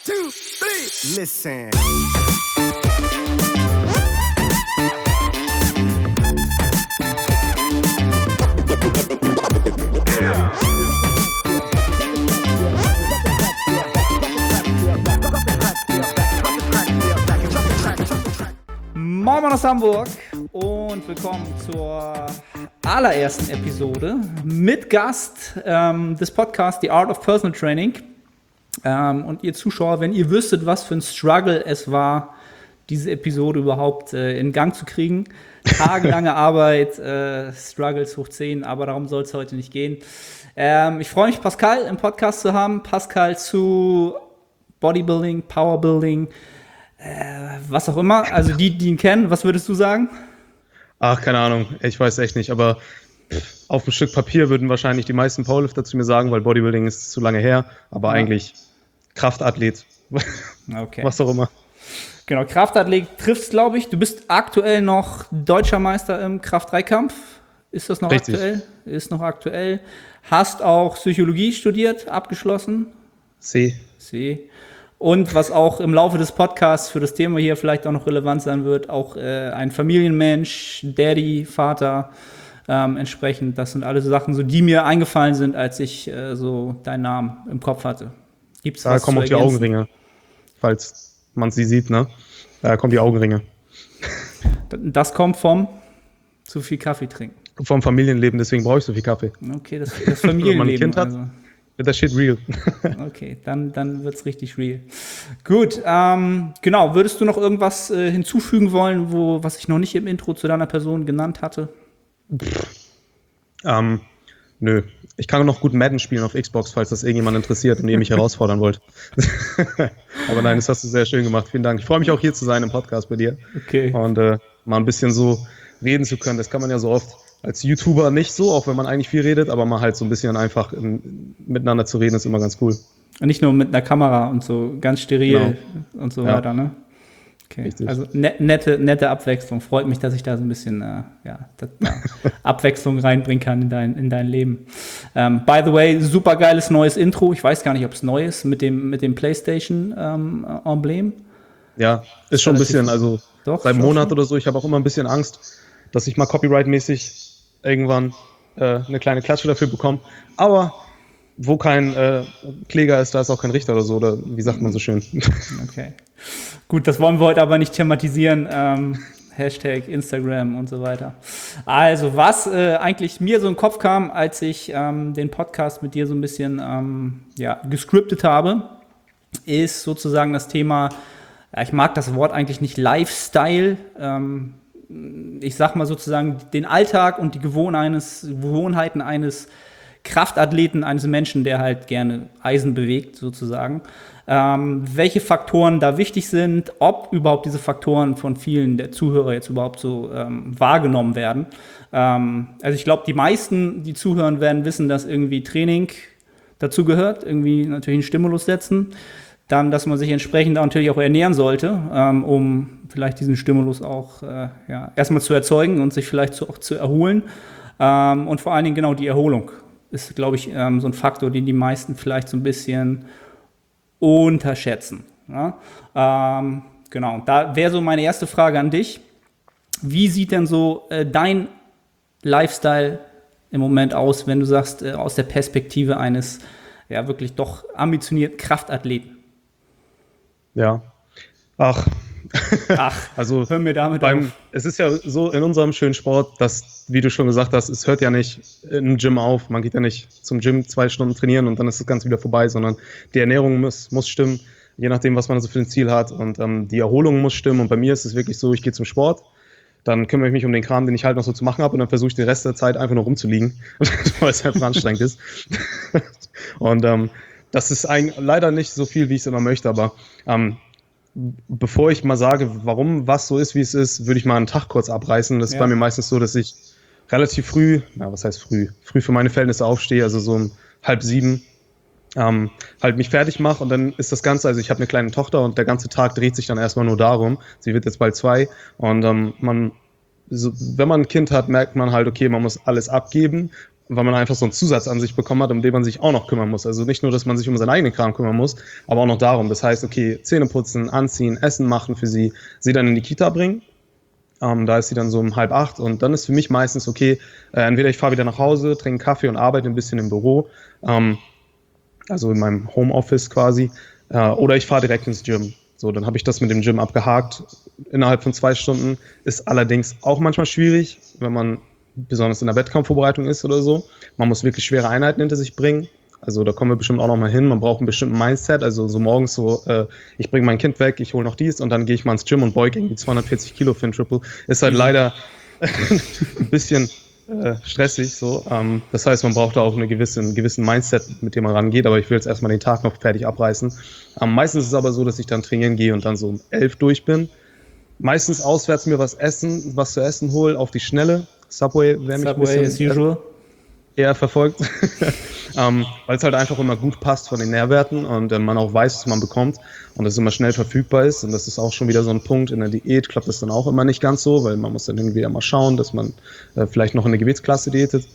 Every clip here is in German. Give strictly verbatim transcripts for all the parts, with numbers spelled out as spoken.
two, three, listen. Moin Moin aus Hamburg und willkommen zur allerersten Episode mit Gast ähm, des Podcasts The Art of Personal Training. Ähm, und ihr Zuschauer, wenn ihr wüsstet, was für ein Struggle es war, diese Episode überhaupt äh, in Gang zu kriegen. Tagelange Arbeit, äh, Struggles hoch zehn, aber darum soll es heute nicht gehen. Ähm, ich freue mich, Pascal im Podcast zu haben. Pascal zu Bodybuilding, Powerbuilding, Äh, was auch immer, also die, die ihn kennen, was würdest du sagen? Ach, keine Ahnung, ich weiß echt nicht, aber auf ein Stück Papier würden wahrscheinlich die meisten Powerlifter zu mir sagen, weil Bodybuilding ist zu lange her, aber ja. Eigentlich Kraftathlet, okay. Was auch immer. Genau, Kraftathlet trifft's, glaube ich. Du bist aktuell noch Deutscher Meister im Kraft-Dreikampf. Ist das noch Richtig. aktuell? Ist noch aktuell. Hast auch Psychologie studiert, abgeschlossen? C. C. Und was auch im Laufe des Podcasts für das Thema hier vielleicht auch noch relevant sein wird, auch äh, ein Familienmensch, Daddy, Vater, ähm, entsprechend. Das sind alles Sachen, so die mir eingefallen sind, als ich äh, so deinen Namen im Kopf hatte. Gibt's da was kommen auch die Augenringe, falls man sie sieht, ne? Da kommen die Augenringe. Das kommt vom zu viel Kaffee trinken. Vom Familienleben, deswegen brauche ich so viel Kaffee. Okay, das, das Familienleben. Wenn man ein Kind hat, also. wird das shit real. Okay, dann, dann wird es richtig real. Gut, ähm, genau. Würdest du noch irgendwas äh, hinzufügen wollen, wo, was ich noch nicht im Intro zu deiner Person genannt hatte? ähm, nö. Ich kann noch gut Madden spielen auf Xbox, falls das irgendjemand interessiert und ihr mich herausfordern wollt. Aber nein, das hast du sehr schön gemacht. Vielen Dank. Ich freue mich auch hier zu sein im Podcast bei dir. Okay. Und äh, mal ein bisschen so reden zu können. Das kann man ja so oft als YouTuber nicht so, auch wenn man eigentlich viel redet, aber mal halt so ein bisschen einfach in, miteinander zu reden, ist immer ganz cool. Und nicht nur mit einer Kamera und so ganz steril Genau. und so Ja. weiter, ne? Okay. Richtig. Also ne, nette, nette Abwechslung. Freut mich, dass ich da so ein bisschen äh, ja, das, ja, Abwechslung reinbringen kann in dein, in dein Leben. Ähm, by the way, super geiles neues Intro. Ich weiß gar nicht, ob es neu ist mit dem, mit dem PlayStation-Emblem. Ähm, Ja, ist schon ein bisschen, also Doch, seit einem schon Monat schon. oder so. Ich habe auch immer ein bisschen Angst, dass ich mal copyright-mäßig irgendwann äh, eine kleine Klatsche dafür bekomme. Aber wo kein äh, Kläger ist, da ist auch kein Richter oder so, oder wie sagt man so schön. Okay. Gut, das wollen wir heute aber nicht thematisieren. Ähm, Hashtag Instagram und so weiter. Also, was äh, eigentlich mir so in den Kopf kam, als ich ähm, den Podcast mit dir so ein bisschen ähm, ja, gescriptet habe, ist sozusagen das Thema, ja, ich mag das Wort eigentlich nicht, Lifestyle. Ähm, ich sag mal sozusagen den Alltag und die Gewohn- eines, Gewohnheiten eines Kraftathleten, eines Menschen, der halt gerne Eisen bewegt, sozusagen. Ähm, welche Faktoren da wichtig sind, ob überhaupt diese Faktoren von vielen der Zuhörer jetzt überhaupt so ähm, wahrgenommen werden. Ähm, also ich glaube, die meisten, die zuhören, werden wissen, dass irgendwie Training dazu gehört, irgendwie natürlich einen Stimulus setzen. Dann, dass man sich entsprechend natürlich auch ernähren sollte, ähm, um vielleicht diesen Stimulus auch äh, ja, erstmal zu erzeugen und sich vielleicht zu, auch zu erholen. Ähm, und vor allen Dingen genau die Erholung ist, glaube ich, ähm, so ein Faktor, den die meisten vielleicht so ein bisschen unterschätzen. Ja? Ähm, genau, da wäre so meine erste Frage an dich. Wie sieht denn so äh, dein Lifestyle im Moment aus, wenn du sagst, äh, aus der Perspektive eines ja wirklich doch ambitionierten Kraftathleten? Ja. Ach. Ach, also hör mir damit beim, auf. Es ist ja so in unserem schönen Sport, dass, wie du schon gesagt hast, es hört ja nicht im Gym auf. Man geht ja nicht zum Gym zwei Stunden trainieren und dann ist das Ganze wieder vorbei, sondern die Ernährung muss, muss stimmen, je nachdem, was man so für ein Ziel hat. Und ähm, die Erholung muss stimmen. Und bei mir ist es wirklich so, ich gehe zum Sport, dann kümmere ich mich um den Kram, den ich halt noch so zu machen habe und dann versuche ich den Rest der Zeit einfach nur rumzuliegen, weil es einfach anstrengend ist. Und ähm, das ist eigentlich leider nicht so viel, wie ich es immer möchte, aber ähm, bevor ich mal sage, warum was so ist, wie es ist, würde ich mal einen Tag kurz abreißen. Das ist Ja. bei mir meistens so, dass ich relativ früh, na was heißt früh, früh für meine Verhältnisse aufstehe, also so um halb sieben, ähm, halt mich fertig mache und dann ist das Ganze, also ich habe eine kleine Tochter und der ganze Tag dreht sich dann erstmal nur darum, sie wird jetzt bald zwei und ähm, man, so, wenn man ein Kind hat, merkt man halt, okay, man muss alles abgeben weil man einfach so einen Zusatz an sich bekommen hat, um den man sich auch noch kümmern muss. Also nicht nur, dass man sich um seinen eigenen Kram kümmern muss, aber auch noch darum. Das heißt, okay, Zähne putzen, anziehen, Essen machen für sie, sie dann in die Kita bringen. Ähm, da ist sie dann so um halb acht und dann ist für mich meistens okay, äh, entweder ich fahre wieder nach Hause, trinke einen Kaffee und arbeite ein bisschen im Büro, ähm, also in meinem Homeoffice quasi, äh, oder ich fahre direkt ins Gym. So, dann habe ich das mit dem Gym abgehakt. Innerhalb von zwei Stunden ist allerdings auch manchmal schwierig, wenn man besonders in der Wettkampfvorbereitung ist oder so. Man muss wirklich schwere Einheiten hinter sich bringen. Also da kommen wir bestimmt auch noch mal hin. Man braucht einen bestimmten Mindset. Also so morgens so, äh, ich bringe mein Kind weg, ich hole noch dies und dann gehe ich mal ins Gym und beuge irgendwie zweihundertvierzig Kilo für ein Triple. Ist halt leider ein bisschen äh, stressig so. Ähm, das heißt, man braucht da auch eine gewisse, einen gewissen Mindset, mit dem man rangeht. Aber ich will jetzt erstmal den Tag noch fertig abreißen. Ähm, meistens ist es aber so, dass ich dann trainieren gehe und dann so um elf durch bin. Meistens auswärts mir was essen, was zu essen hole, auf die Schnelle. Subway, wer mich Subway ein as bisschen usual. eher verfolgt, ähm, weil es halt einfach immer gut passt von den Nährwerten und äh, man auch weiß, was man bekommt und es immer schnell verfügbar ist und das ist auch schon wieder so ein Punkt. In der Diät klappt das dann auch immer nicht ganz so, weil man muss dann irgendwie mal schauen, dass man äh, vielleicht noch in eine Gewichtsklasse diätet.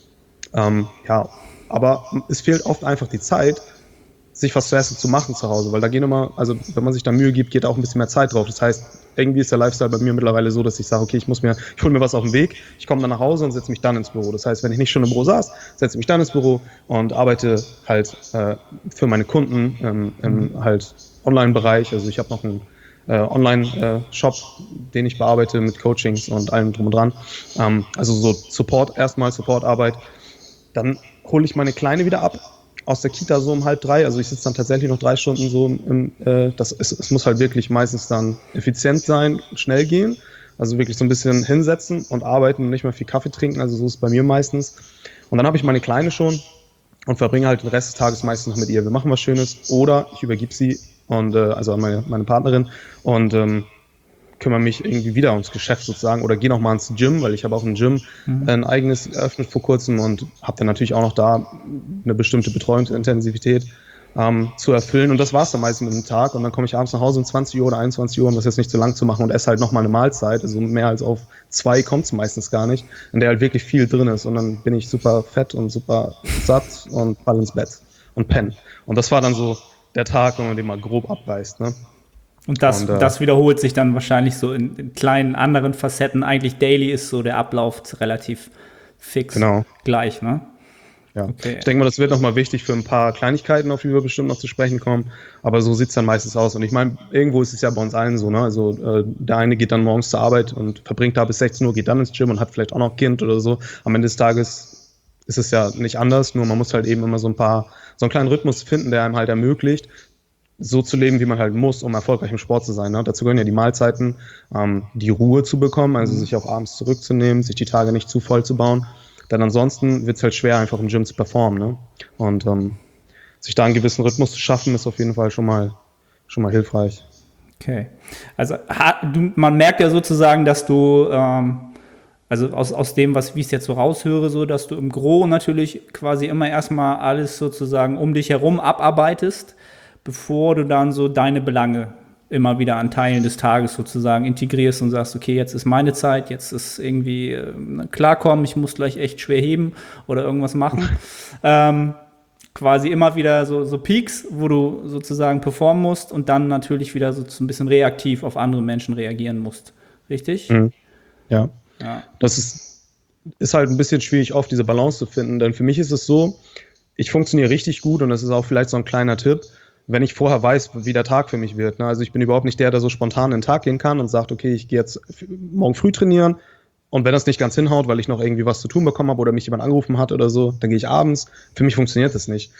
Ähm, ja, aber es fehlt oft einfach die Zeit, sich was zu essen zu machen zu Hause, weil da gehen immer, also wenn man sich da Mühe gibt, geht auch ein bisschen mehr Zeit drauf. Das heißt, irgendwie ist der Lifestyle bei mir mittlerweile so, dass ich sage, okay, ich muss mir, ich hole mir was auf den Weg, ich komme dann nach Hause und setze mich dann ins Büro. Das heißt, wenn ich nicht schon im Büro saß, setze ich mich dann ins Büro und arbeite halt äh, für meine Kunden ähm, im halt Online-Bereich. Also ich habe noch einen äh, Online-Shop, den ich bearbeite mit Coachings und allem drum und dran. Ähm, also so Support, erstmal Supportarbeit. Dann hole ich meine Kleine wieder ab aus der Kita so um halb drei, also ich sitze dann tatsächlich noch drei Stunden so im, äh, das ist, es muss halt wirklich meistens dann effizient sein, schnell gehen, also wirklich so ein bisschen hinsetzen und arbeiten und nicht mehr viel Kaffee trinken, also so ist es bei mir meistens. Und dann habe ich meine Kleine schon und verbringe halt den Rest des Tages meistens noch mit ihr. Wir machen was Schönes oder ich übergib sie und äh, also an meine, meine Partnerin und ähm, kümmere mich irgendwie wieder ums Geschäft sozusagen oder gehe noch mal ins Gym, weil ich habe auch ein Gym, mhm. ein eigenes eröffnet vor kurzem und habe dann natürlich auch noch da eine bestimmte Betreuungsintensivität ähm, zu erfüllen und das war es dann meistens mit dem Tag und dann komme ich abends nach Hause um zwanzig Uhr oder einundzwanzig Uhr, um das jetzt nicht zu lang zu machen und esse halt noch mal eine Mahlzeit, also mehr als auf zwei kommt es meistens gar nicht, in der halt wirklich viel drin ist und dann bin ich super fett und super satt und fall ins Bett und penne und das war dann so der Tag, wenn man den mal grob abreißt, ne? Und das, und, äh, das wiederholt sich dann wahrscheinlich so in, in kleinen anderen Facetten. Eigentlich daily ist so der Ablauf relativ fix genau. gleich, ne? Ja. Okay. Ich denke mal, das wird nochmal wichtig für ein paar Kleinigkeiten, auf die wir bestimmt noch zu sprechen kommen. Aber so sieht es dann meistens aus. Und ich meine, irgendwo ist es ja bei uns allen so, ne? Also äh, der eine geht dann morgens zur Arbeit und verbringt da bis sechzehn Uhr, geht dann ins Gym und hat vielleicht auch noch ein Kind oder so. Am Ende des Tages ist es ja nicht anders, nur man muss halt eben immer so ein paar, so einen kleinen Rhythmus finden, der einem halt ermöglicht, so zu leben, wie man halt muss, um erfolgreich im Sport zu sein. Ne? Dazu gehören ja die Mahlzeiten, ähm, die Ruhe zu bekommen, also sich auch abends zurückzunehmen, sich die Tage nicht zu voll zu bauen. Denn ansonsten wird es halt schwer, einfach im Gym zu performen. Ne? Und ähm, sich da einen gewissen Rhythmus zu schaffen, ist auf jeden Fall schon mal, schon mal hilfreich. Okay. Also du, man merkt ja sozusagen, dass du, ähm, also aus, aus dem, was wie ich es jetzt so raushöre, so, dass du im Gros natürlich quasi immer erstmal alles sozusagen um dich herum abarbeitest, bevor du dann so deine Belange immer wieder an Teilen des Tages sozusagen integrierst und sagst, okay, jetzt ist meine Zeit, jetzt ist irgendwie äh, klarkommen, ich muss gleich echt schwer heben oder irgendwas machen. ähm, quasi immer wieder so, so Peaks, wo du sozusagen performen musst und dann natürlich wieder so ein bisschen reaktiv auf andere Menschen reagieren musst. Richtig? Mhm. Ja. ja. Das ist, ist halt ein bisschen schwierig, oft diese Balance zu finden, denn für mich ist es so, ich funktioniere richtig gut und das ist auch vielleicht so ein kleiner Tipp, wenn ich vorher weiß, wie der Tag für mich wird. Ne? Also ich bin überhaupt nicht der, der so spontan in den Tag gehen kann und sagt, okay, ich gehe jetzt morgen früh trainieren und wenn das nicht ganz hinhaut, weil ich noch irgendwie was zu tun bekommen habe oder mich jemand angerufen hat oder so, dann gehe ich abends. Für mich funktioniert das nicht.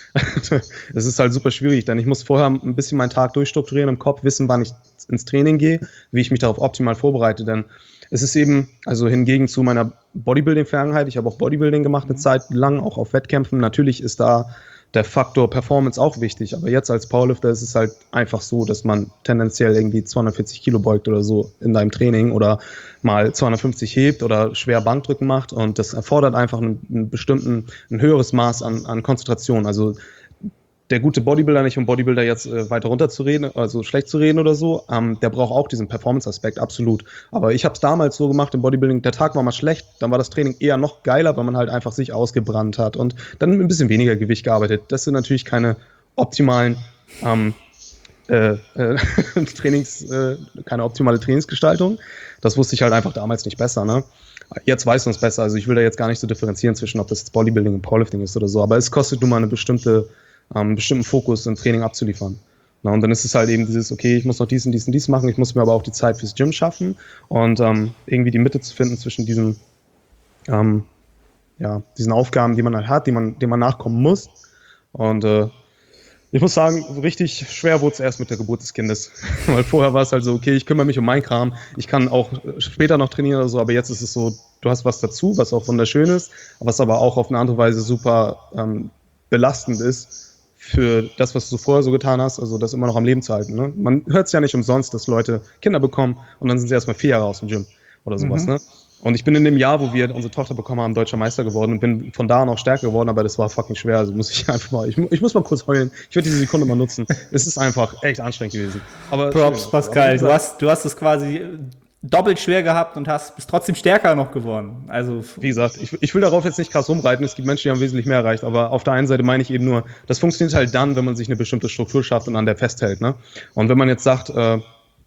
Es ist halt super schwierig, denn ich muss vorher ein bisschen meinen Tag durchstrukturieren im Kopf, wissen, wann ich ins Training gehe, wie ich mich darauf optimal vorbereite, denn es ist eben, also hingegen zu meiner Bodybuilding-Vergangenheit, ich habe auch Bodybuilding gemacht eine Zeit lang, auch auf Wettkämpfen, natürlich ist da der Faktor Performance auch wichtig, aber jetzt als Powerlifter ist es halt einfach so, dass man tendenziell irgendwie zweihundertvierzig Kilo beugt oder so in deinem Training oder mal zweihundertfünfzig hebt oder schwer Bankdrücken macht und das erfordert einfach einen, einen bestimmten, ein höheres Maß an, an Konzentration. Also der gute Bodybuilder nicht, um Bodybuilder jetzt äh, weiter runterzureden, also schlecht zu reden oder so, ähm, der braucht auch diesen Performance-Aspekt, absolut. Aber ich habe es damals so gemacht im Bodybuilding, der Tag war mal schlecht, dann war das Training eher noch geiler, weil man halt einfach sich ausgebrannt hat und dann ein bisschen weniger Gewicht gearbeitet. Das sind natürlich keine optimalen ähm, äh, äh, Trainings, äh, keine optimale Trainingsgestaltung. Das wusste ich halt einfach damals nicht besser, ne? Jetzt weiß man es besser, also ich will da jetzt gar nicht so differenzieren zwischen, ob das jetzt Bodybuilding und Powerlifting ist oder so, aber es kostet nun mal eine bestimmte einen bestimmten Fokus im Training abzuliefern. Na, und dann ist es halt eben dieses, okay, ich muss noch dies und dies und dies machen, ich muss mir aber auch die Zeit fürs Gym schaffen und ähm, irgendwie die Mitte zu finden zwischen diesen, ähm, ja, diesen Aufgaben, die man halt hat, die man, denen man nachkommen muss. Und äh, ich muss sagen, richtig schwer wurde es erst mit der Geburt des Kindes. Weil vorher war es halt so, okay, ich kümmere mich um meinen Kram, ich kann auch später noch trainieren oder so, aber jetzt ist es so, du hast was dazu, was auch wunderschön ist, was aber auch auf eine andere Weise super ähm, belastend ist für das, was du vorher so getan hast, also das immer noch am Leben zu halten. Ne? Man hört es ja nicht umsonst, dass Leute Kinder bekommen und dann sind sie erstmal vier Jahre aus dem Gym oder sowas. Mhm. Ne? Und ich bin in dem Jahr, wo wir unsere Tochter bekommen haben, deutscher Meister geworden und bin von da an auch stärker geworden, aber das war fucking schwer, also muss ich einfach mal, ich, ich muss mal kurz heulen, ich werde diese Sekunde mal nutzen. Es ist einfach echt anstrengend gewesen. Aber Props, Pascal, du hast, du hast es quasi doppelt schwer gehabt und hast bist trotzdem stärker noch geworden. Also wie gesagt, ich, ich will darauf jetzt nicht krass rumreiten. Es gibt Menschen, die haben wesentlich mehr erreicht. Aber auf der einen Seite meine ich eben nur, das funktioniert halt dann, wenn man sich eine bestimmte Struktur schafft und an der festhält. Ne? Und wenn man jetzt sagt, äh,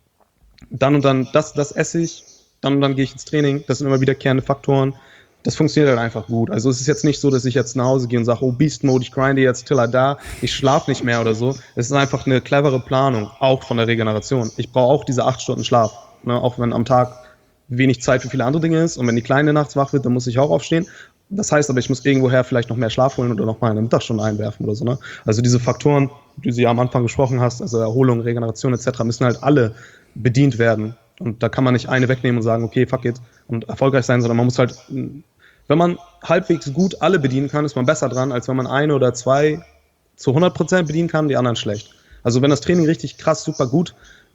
dann und dann, das, das esse ich, dann und dann gehe ich ins Training, das sind immer wiederkehrende Faktoren. Das funktioniert halt einfach gut. Also es ist jetzt nicht so, dass ich jetzt nach Hause gehe und sage, oh, Beast Mode, ich grinde jetzt till I die, ich schlafe nicht mehr oder so. Es ist einfach eine clevere Planung, auch von der Regeneration. Ich brauche auch diese acht Stunden Schlaf. Ne, auch wenn am Tag wenig Zeit für viele andere Dinge ist und wenn die Kleine nachts wach wird, dann muss ich auch aufstehen. Das heißt aber, ich muss irgendwoher vielleicht noch mehr Schlaf holen oder noch mal eine Mittagsstunde einwerfen oder so. Ne? Also diese Faktoren, die du ja am Anfang gesprochen hast, also Erholung, Regeneration et cetera, müssen halt alle bedient werden. Und da kann man nicht eine wegnehmen und sagen, okay, fuck it, und erfolgreich sein, sondern man muss halt, wenn man halbwegs gut alle bedienen kann, ist man besser dran, als wenn man eine oder zwei zu hundert Prozent bedienen kann, die anderen schlecht. Also wenn das Training richtig krass, super gut,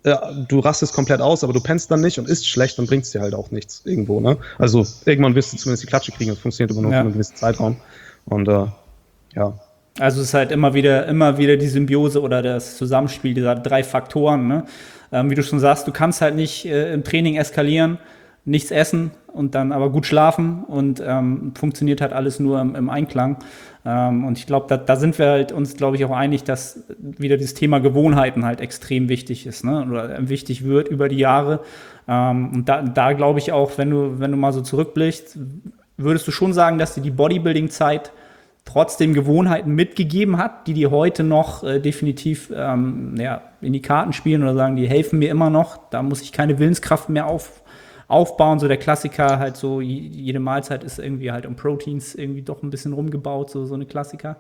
du rastest komplett aus, aber du pennst dann nicht und isst schlecht, dann bringt es dir halt auch nichts irgendwo. Ne? Also irgendwann wirst du zumindest die Klatsche kriegen, das funktioniert immer nur ja. für einen gewissen Zeitraum. Und äh, ja. Also es ist halt immer wieder, immer wieder die Symbiose oder das Zusammenspiel dieser drei Faktoren. Ne? Ähm, wie du schon sagst, du kannst halt nicht äh, im Training eskalieren, nichts essen und dann aber gut schlafen und ähm, funktioniert halt alles nur im, im Einklang. Ähm, und ich glaube, da, da sind wir halt uns, glaube ich, auch einig, dass wieder dieses Thema Gewohnheiten halt extrem wichtig ist, ne? Oder wichtig wird über die Jahre. Ähm, und da, da glaube ich auch, wenn du, wenn du mal so zurückblickst, würdest du schon sagen, dass dir die Bodybuilding-Zeit trotzdem Gewohnheiten mitgegeben hat, die dir heute noch äh, definitiv ähm, ja, in die Karten spielen oder sagen, die helfen mir immer noch. Da muss ich keine Willenskraft mehr auf aufbauen, so der Klassiker, halt so, jede Mahlzeit ist irgendwie halt um Proteins irgendwie doch ein bisschen rumgebaut, so, so eine Klassiker.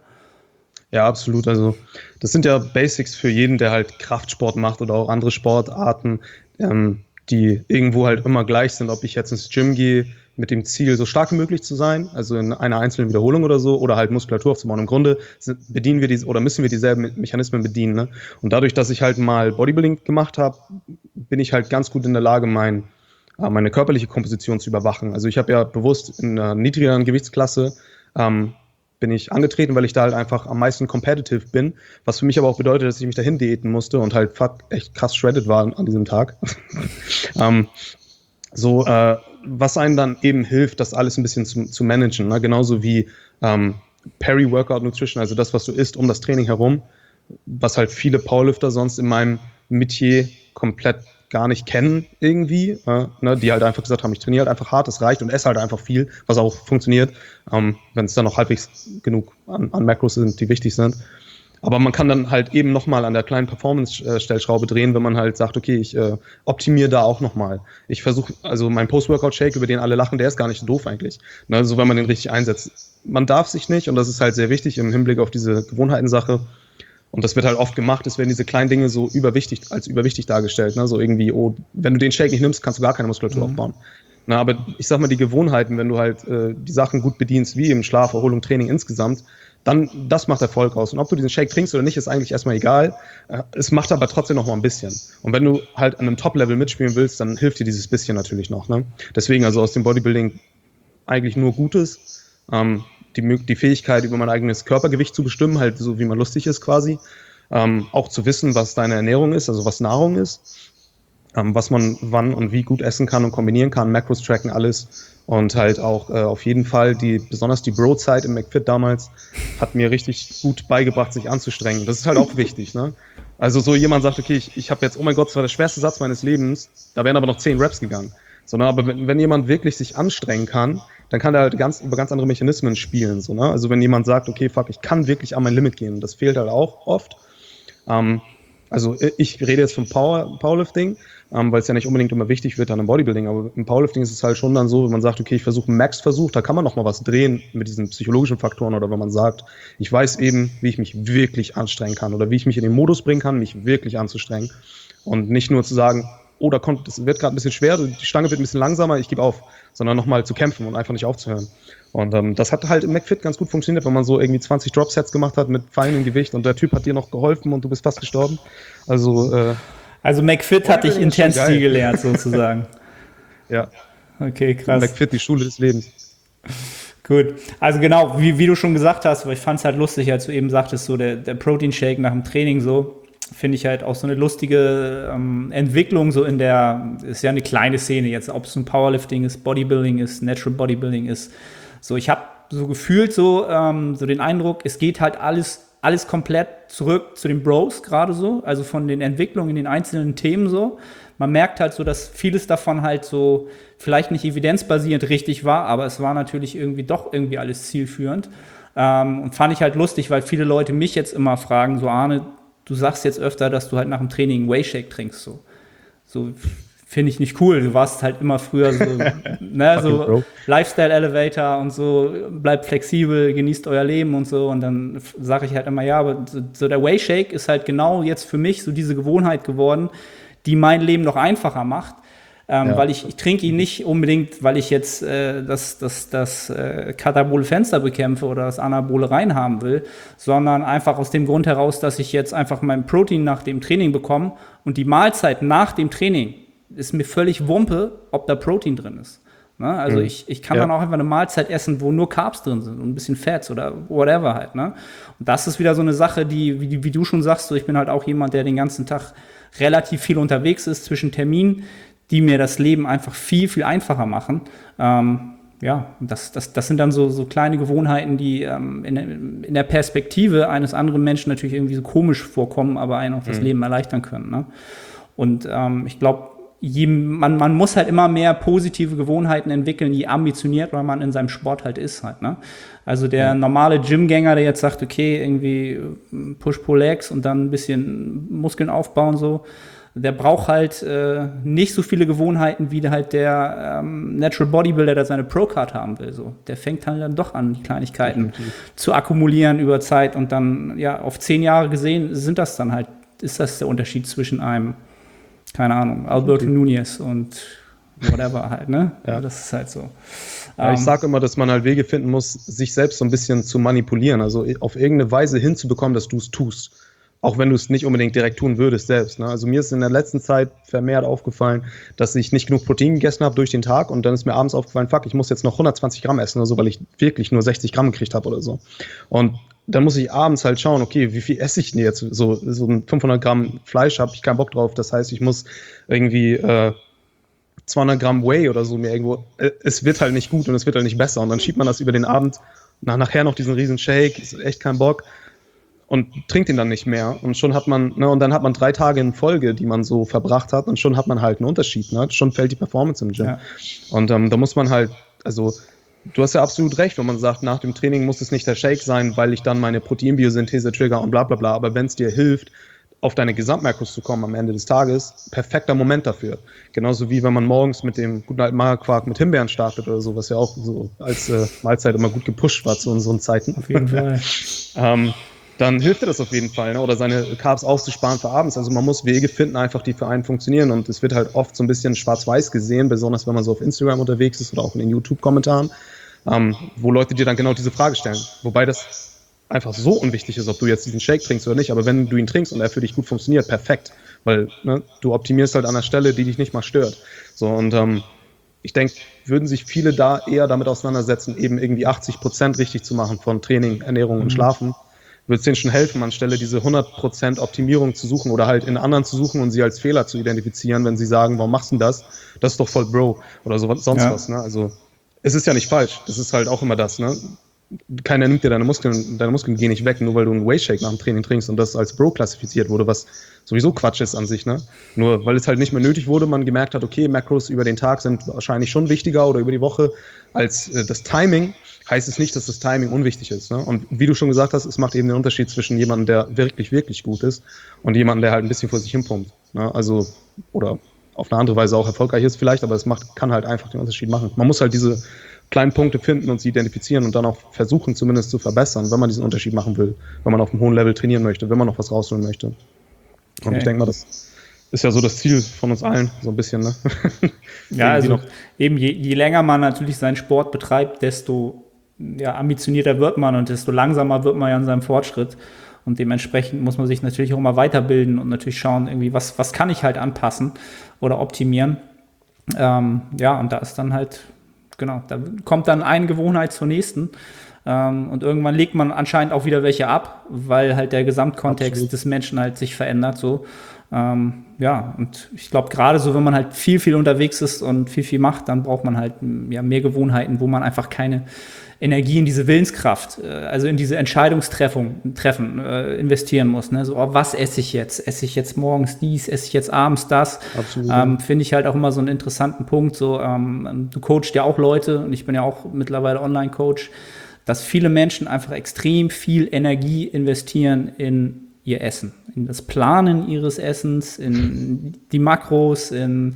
Ja, absolut, also das sind ja Basics für jeden, der halt Kraftsport macht oder auch andere Sportarten, ähm, die irgendwo halt immer gleich sind, ob ich jetzt ins Gym gehe mit dem Ziel, so stark wie möglich zu sein, also in einer einzelnen Wiederholung oder so, oder halt Muskulatur aufzubauen. Im Grunde bedienen wir die oder müssen wir dieselben Mechanismen bedienen. Ne? Und dadurch, dass ich halt mal Bodybuilding gemacht habe, bin ich halt ganz gut in der Lage, mein meine körperliche Komposition zu überwachen. Also ich habe ja bewusst in einer niedrigeren Gewichtsklasse ähm, bin ich angetreten, weil ich da halt einfach am meisten competitive bin, was für mich aber auch bedeutet, dass ich mich dahin diäten musste und halt fuck, echt krass shredded war an diesem Tag. ähm, so, äh, was einem dann eben hilft, das alles ein bisschen zu, zu managen, ne? Genauso wie ähm, Peri-Workout Nutrition, also das, was du isst um das Training herum, was halt viele Powerlifter sonst in meinem Metier komplett gar nicht kennen irgendwie, äh, ne, die halt einfach gesagt haben, ich trainiere halt einfach hart, es reicht und esse halt einfach viel, was auch funktioniert, ähm, wenn es dann noch halbwegs genug an, an Macros sind, die wichtig sind. Aber man kann dann halt eben nochmal an der kleinen Performance-Stellschraube drehen, wenn man halt sagt, okay, ich äh, optimiere da auch nochmal. Ich versuche, also mein Post-Workout-Shake, über den alle lachen, der ist gar nicht so doof eigentlich, ne, also wenn man den richtig einsetzt. Man darf sich nicht, und das ist halt sehr wichtig im Hinblick auf diese Gewohnheitensache, und das wird halt oft gemacht, es werden diese kleinen Dinge so überwichtig, als überwichtig dargestellt. Ne? So irgendwie, oh, wenn du den Shake nicht nimmst, kannst du gar keine Muskulatur mhm. aufbauen. Na, aber ich sag mal, die Gewohnheiten, wenn du halt äh, die Sachen gut bedienst, wie im Schlaf, Erholung, Training insgesamt, dann, das macht Erfolg aus. Und ob du diesen Shake trinkst oder nicht, ist eigentlich erstmal egal. Äh, es macht aber trotzdem noch mal ein bisschen. Und wenn du halt an einem Top-Level mitspielen willst, dann hilft dir dieses bisschen natürlich noch. Ne? Deswegen also aus dem Bodybuilding eigentlich nur Gutes. Ähm, die, die Fähigkeit, über mein eigenes Körpergewicht zu bestimmen, halt so wie man lustig ist quasi. Ähm, auch zu wissen, was deine Ernährung ist, also was Nahrung ist, ähm, was man wann und wie gut essen kann und kombinieren kann, Macros tracken, alles. Und halt auch äh, auf jeden Fall, die, besonders die Bro-Zeit im McFit damals, hat mir richtig gut beigebracht, sich anzustrengen. Das ist halt auch wichtig, ne? Also so jemand sagt, okay, ich, ich habe jetzt, oh mein Gott, das war der schwerste Satz meines Lebens, da wären aber noch zehn Reps gegangen. Sondern aber wenn, wenn jemand wirklich sich anstrengen kann, dann kann er halt ganz, über ganz andere Mechanismen spielen. So, ne? Also wenn jemand sagt, okay, fuck, ich kann wirklich an mein Limit gehen, das fehlt halt auch oft. Ähm, also ich rede jetzt vom Power, Powerlifting, ähm, weil es ja nicht unbedingt immer wichtig wird dann im Bodybuilding, aber im Powerlifting ist es halt schon dann so, wenn man sagt, okay, ich versuche einen Max-Versuch, da kann man noch mal was drehen mit diesen psychologischen Faktoren, oder wenn man sagt, ich weiß eben, wie ich mich wirklich anstrengen kann oder wie ich mich in den Modus bringen kann, mich wirklich anzustrengen und nicht nur zu sagen, oh, da kommt, das wird gerade ein bisschen schwer, die Stange wird ein bisschen langsamer, ich gebe auf, sondern nochmal zu kämpfen und einfach nicht aufzuhören. Und ähm, das hat halt im McFit ganz gut funktioniert, wenn man so irgendwie zwanzig Drop-Sets gemacht hat mit feinem Gewicht und der Typ hat dir noch geholfen und du bist fast gestorben. Also, äh, also McFit hat dich Intensity gelehrt, sozusagen. Ja. Okay, krass. McFit, die Schule des Lebens. Gut, also genau, wie, wie du schon gesagt hast, aber ich fand es halt lustig, als du eben sagtest, so der, der Protein-Shake nach dem Training so, finde ich halt auch so eine lustige ähm, Entwicklung, so in der, ist ja eine kleine Szene jetzt, ob es ein Powerlifting ist, Bodybuilding ist, Natural Bodybuilding ist. So, ich habe so gefühlt so, ähm, so den Eindruck, es geht halt alles, alles komplett zurück zu den Bros gerade so, also von den Entwicklungen in den einzelnen Themen so. Man merkt halt so, dass vieles davon halt so vielleicht nicht evidenzbasierend richtig war, aber es war natürlich irgendwie doch irgendwie alles zielführend. Ähm, und fand ich halt lustig, weil viele Leute mich jetzt immer fragen, so Arne, du sagst jetzt öfter, dass du halt nach dem Training einen Whey-Shake trinkst, so. So finde ich nicht cool. Du warst halt immer früher so, ne, so Lifestyle-Elevator und so, bleibt flexibel, genießt euer Leben und so. Und dann sage ich halt immer, ja, aber so der Whey-Shake ist halt genau jetzt für mich so diese Gewohnheit geworden, die mein Leben noch einfacher macht. Ähm, ja. Weil ich, ich trinke ihn nicht unbedingt, weil ich jetzt äh, das, das, das äh, katabole Fenster bekämpfe oder das Anabole reinhaben will, sondern einfach aus dem Grund heraus, dass ich jetzt einfach mein Protein nach dem Training bekomme und die Mahlzeit nach dem Training ist mir völlig Wumpe, ob da Protein drin ist. Ne? Also mhm. ich, ich kann ja. dann auch einfach eine Mahlzeit essen, wo nur Carbs drin sind und ein bisschen Fats oder whatever halt. Ne? Und das ist wieder so eine Sache, die, wie, wie du schon sagst, so, ich bin halt auch jemand, der den ganzen Tag relativ viel unterwegs ist zwischen Terminen, die mir das Leben einfach viel, viel einfacher machen. Ähm, ja, das, das, das sind dann so, so kleine Gewohnheiten, die ähm, in, in der Perspektive eines anderen Menschen natürlich irgendwie so komisch vorkommen, aber einen auch das mhm. Leben erleichtern können. Ne? Und ähm, ich glaube, man, man muss halt immer mehr positive Gewohnheiten entwickeln, je ambitionierter man in seinem Sport halt ist halt. Ne? Also der normale Gymgänger, der jetzt sagt, okay, irgendwie Push-Pull-Legs und dann ein bisschen Muskeln aufbauen, so, der braucht halt äh, nicht so viele Gewohnheiten, wie halt der ähm, Natural Bodybuilder, der seine Pro-Card haben will. So. Der fängt halt dann doch an, die Kleinigkeiten Definitiv. zu akkumulieren über Zeit und dann, ja, auf zehn Jahre gesehen sind das dann halt, ist das der Unterschied zwischen einem, keine Ahnung, Alberto Nunez und whatever halt, ne? Ja, das ist halt so. Ja, ich sage immer, dass man halt Wege finden muss, sich selbst so ein bisschen zu manipulieren, also auf irgendeine Weise hinzubekommen, dass du es tust. Auch wenn du es nicht unbedingt direkt tun würdest selbst. Ne? Also mir ist in der letzten Zeit vermehrt aufgefallen, dass ich nicht genug Protein gegessen habe durch den Tag und dann ist mir abends aufgefallen, fuck, ich muss jetzt noch hundertzwanzig Gramm essen oder so, weil ich wirklich nur sechzig Gramm gekriegt habe oder so. Und dann muss ich abends halt schauen, okay, wie viel esse ich denn jetzt? So, so ein fünfhundert Gramm Fleisch habe ich keinen Bock drauf. Das heißt, ich muss irgendwie äh, zweihundert Gramm Whey oder so mir irgendwo. Äh, es wird halt nicht gut und es wird halt nicht besser. Und dann schiebt man das über den Abend, nach, nachher noch diesen riesen Shake, ist echt kein Bock. Und trinkt ihn dann nicht mehr. Und schon hat man, ne, und dann hat man drei Tage in Folge, die man so verbracht hat, und schon hat man halt einen Unterschied. Ne? Schon fällt die Performance im Gym. Ja. Und ähm, da muss man halt, also du hast ja absolut recht, wenn man sagt, nach dem Training muss es nicht der Shake sein, weil ich dann meine Proteinbiosynthese trigger und bla bla bla. Aber wenn es dir hilft, auf deine Gesamtmakros zu kommen am Ende des Tages, perfekter Moment dafür. Genauso wie wenn man morgens mit dem guten alten Magerquark mit Himbeeren startet oder so, was ja auch so als äh, Mahlzeit immer gut gepusht war zu unseren Zeiten. Auf jeden Fall. ähm, dann hilft dir das auf jeden Fall, ne? Oder seine Carbs auszusparen für abends. Also man muss Wege finden, einfach die für einen funktionieren. Und es wird halt oft so ein bisschen schwarz-weiß gesehen, besonders wenn man so auf Instagram unterwegs ist oder auch in den YouTube-Kommentaren, ähm, wo Leute dir dann genau diese Frage stellen. Wobei das einfach so unwichtig ist, ob du jetzt diesen Shake trinkst oder nicht. Aber wenn du ihn trinkst und er für dich gut funktioniert, perfekt. Weil ne, du optimierst halt an der Stelle, die dich nicht mal stört. So, und ähm, ich denke, würden sich viele da eher damit auseinandersetzen, eben irgendwie achtzig Prozent richtig zu machen von Training, Ernährung und Schlafen, würde es denen schon helfen, anstelle diese hundert Prozent Optimierung zu suchen oder halt in anderen zu suchen und sie als Fehler zu identifizieren, wenn sie sagen, warum machst du das? Das ist doch voll Bro oder so, sonst ja. was. Ne? Also es ist ja nicht falsch, das ist halt auch immer das. Ne? Keiner nimmt dir deine Muskeln, deine Muskeln gehen nicht weg, nur weil du einen Whey-Shake nach dem Training trinkst und das als Bro klassifiziert wurde, was sowieso Quatsch ist an sich. Ne? Nur weil es halt nicht mehr nötig wurde, man gemerkt hat, okay, Macros über den Tag sind wahrscheinlich schon wichtiger oder über die Woche als äh, das Timing, heißt es nicht, dass das Timing unwichtig ist. Ne? Und wie du schon gesagt hast, es macht eben den Unterschied zwischen jemandem, der wirklich, wirklich gut ist und jemandem, der halt ein bisschen vor sich hinpumpt. Ne? Also, oder auf eine andere Weise auch erfolgreich ist vielleicht, aber es macht, kann halt einfach den Unterschied machen. Man muss halt diese kleinen Punkte finden und sie identifizieren und dann auch versuchen, zumindest zu verbessern, wenn man diesen Unterschied machen will, wenn man auf einem hohen Level trainieren möchte, wenn man noch was rausholen möchte. Und okay. ich denke mal, das ist ja so das Ziel von uns allen, so ein bisschen. Ne? Ja, also noch. eben je, je länger man natürlich seinen Sport betreibt, desto ja, ambitionierter wird man und desto langsamer wird man ja in seinem Fortschritt. Und dementsprechend muss man sich natürlich auch immer weiterbilden und natürlich schauen, irgendwie, was, was kann ich halt anpassen oder optimieren. Ähm, ja, und da ist dann halt, genau, da kommt dann eine Gewohnheit zur nächsten. Ähm, und irgendwann legt man anscheinend auch wieder welche ab, weil halt der Gesamtkontext Absolut. des Menschen halt sich verändert. So. Ähm, ja, und ich glaube, gerade so, wenn man halt viel, viel unterwegs ist und viel, viel macht, dann braucht man halt ja, mehr Gewohnheiten, wo man einfach keine Energie in diese Willenskraft, äh, also in diese Entscheidungstreffen Treffen, äh, investieren muss. Ne? So, oh, was esse ich jetzt? Esse ich jetzt morgens dies? Esse ich jetzt abends das? Ähm, Finde ich halt auch immer so einen interessanten Punkt. So, ähm, du coachst ja auch Leute und ich bin ja auch mittlerweile Online-Coach, dass viele Menschen einfach extrem viel Energie investieren in ihr Essen, in das Planen ihres Essens, in die Makros, in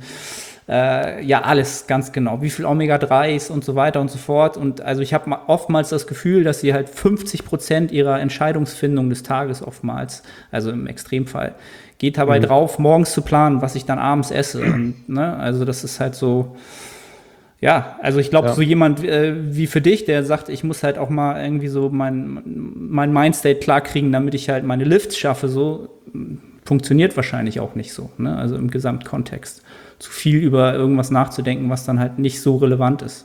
Äh, ja, alles ganz genau. Wie viel Omega dreis und so weiter und so fort. Und also ich habe oftmals das Gefühl, dass sie halt fünfzig Prozent ihrer Entscheidungsfindung des Tages oftmals, also im Extremfall, geht dabei mhm. drauf, morgens zu planen, was ich dann abends esse. Und, ne, also das ist halt so, ja, also ich glaube, ja. so jemand äh, wie für dich, der sagt, ich muss halt auch mal irgendwie so mein, mein Mindstate klarkriegen, damit ich halt meine Lifts schaffe, so funktioniert wahrscheinlich auch nicht so, ne? Also im Gesamtkontext. Zu viel über irgendwas nachzudenken, was dann halt nicht so relevant ist.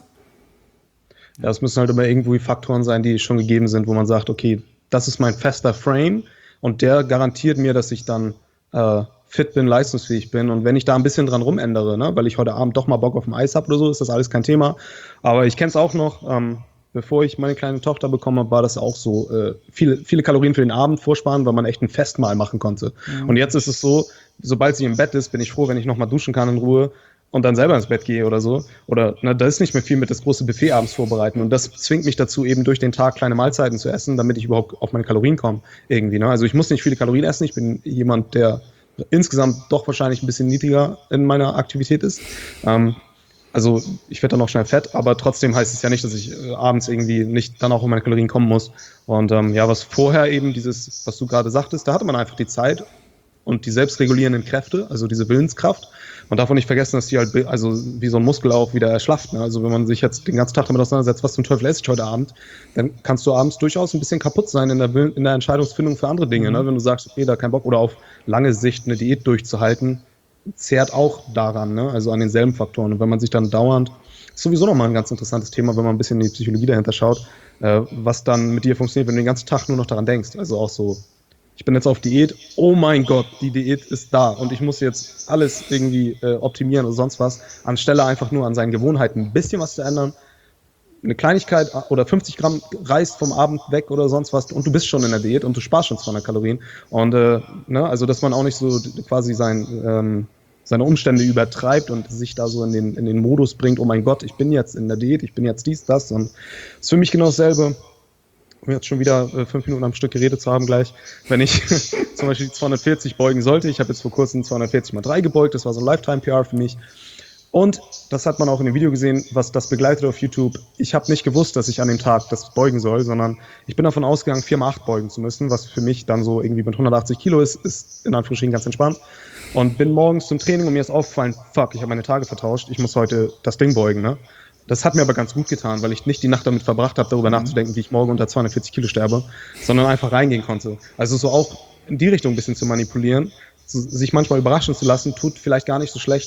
Ja, es müssen halt immer irgendwo Faktoren sein, die schon gegeben sind, wo man sagt, okay, das ist mein fester Frame und der garantiert mir, dass ich dann äh, fit bin, leistungsfähig bin. Und wenn ich da ein bisschen dran rumändere, ne, weil ich heute Abend doch mal Bock auf ein Eis habe oder so, ist das alles kein Thema. Aber ich kenne es auch noch, ähm, bevor ich meine kleine Tochter bekommen habe, war das auch so, äh, viele, viele Kalorien für den Abend vorsparen, weil man echt ein Festmahl machen konnte. Mhm. Und jetzt ist es so, sobald sie im Bett ist, bin ich froh, wenn ich nochmal duschen kann in Ruhe und dann selber ins Bett gehe oder so. Oder na, da ist nicht mehr viel mit das große Buffet abends vorbereiten. Und das zwingt mich dazu, eben durch den Tag kleine Mahlzeiten zu essen, damit ich überhaupt auf meine Kalorien komme. Irgendwie, ne? Also ich muss nicht viele Kalorien essen. Ich bin jemand, der insgesamt doch wahrscheinlich ein bisschen niedriger in meiner Aktivität ist. Ähm, Also ich werde dann auch schnell fett, aber trotzdem heißt es ja nicht, dass ich äh, abends irgendwie nicht dann auch um meine Kalorien kommen muss. Und ähm, ja, was vorher eben dieses, was du gerade sagtest, da hatte man einfach die Zeit und die selbstregulierenden Kräfte, also diese Willenskraft. Man darf auch nicht vergessen, dass die halt, also wie so ein Muskel auch wieder erschlafft. Ne? Also wenn man sich jetzt den ganzen Tag damit auseinandersetzt, was zum Teufel esse ich heute Abend, dann kannst du abends durchaus ein bisschen kaputt sein in der, Will- in der Entscheidungsfindung für andere Dinge. Mhm. Ne? Wenn du sagst, okay, da kein Bock oder auf lange Sicht eine Diät durchzuhalten, zehrt auch daran, ne? Also an denselben Faktoren. Und wenn man sich dann dauernd, ist sowieso nochmal ein ganz interessantes Thema, wenn man ein bisschen in die Psychologie dahinter schaut, äh, was dann mit dir funktioniert, wenn du den ganzen Tag nur noch daran denkst. Also auch so, ich bin jetzt auf Diät, oh mein Gott, die Diät ist da und ich muss jetzt alles irgendwie äh, optimieren oder sonst was, anstelle einfach nur an seinen Gewohnheiten ein bisschen was zu ändern, eine Kleinigkeit oder fünfzig Gramm Reis vom Abend weg oder sonst was und du bist schon in der Diät und du sparst schon zweihundert Kalorien. Und äh, ne, also dass man auch nicht so quasi sein, ähm, seine Umstände übertreibt und sich da so in den, in den Modus bringt, oh mein Gott, ich bin jetzt in der Diät, ich bin jetzt dies, das. Und das ist für mich genau dasselbe, um jetzt schon wieder äh, fünf Minuten am Stück geredet zu haben gleich, wenn ich zum Beispiel die zweihundertvierzig beugen sollte. Ich habe jetzt vor kurzem zweihundertvierzig mal drei gebeugt, das war so ein Lifetime-P R für mich. Und das hat man auch in dem Video gesehen, was das begleitet auf YouTube. Ich habe nicht gewusst, dass ich an dem Tag das beugen soll, sondern ich bin davon ausgegangen, vier mal acht beugen zu müssen, was für mich dann so irgendwie mit hundertachtzig Kilo ist, ist in Anführungsstrichen ganz entspannt. Und bin morgens zum Training und mir ist aufgefallen, fuck, ich habe meine Tage vertauscht, ich muss heute das Ding beugen, ne? Das hat mir aber ganz gut getan, weil ich nicht die Nacht damit verbracht habe, darüber mhm. nachzudenken, wie ich morgen unter zweihundertvierzig Kilo sterbe, sondern einfach reingehen konnte. Also so auch in die Richtung ein bisschen zu manipulieren, sich manchmal überraschen zu lassen, tut vielleicht gar nicht so schlecht.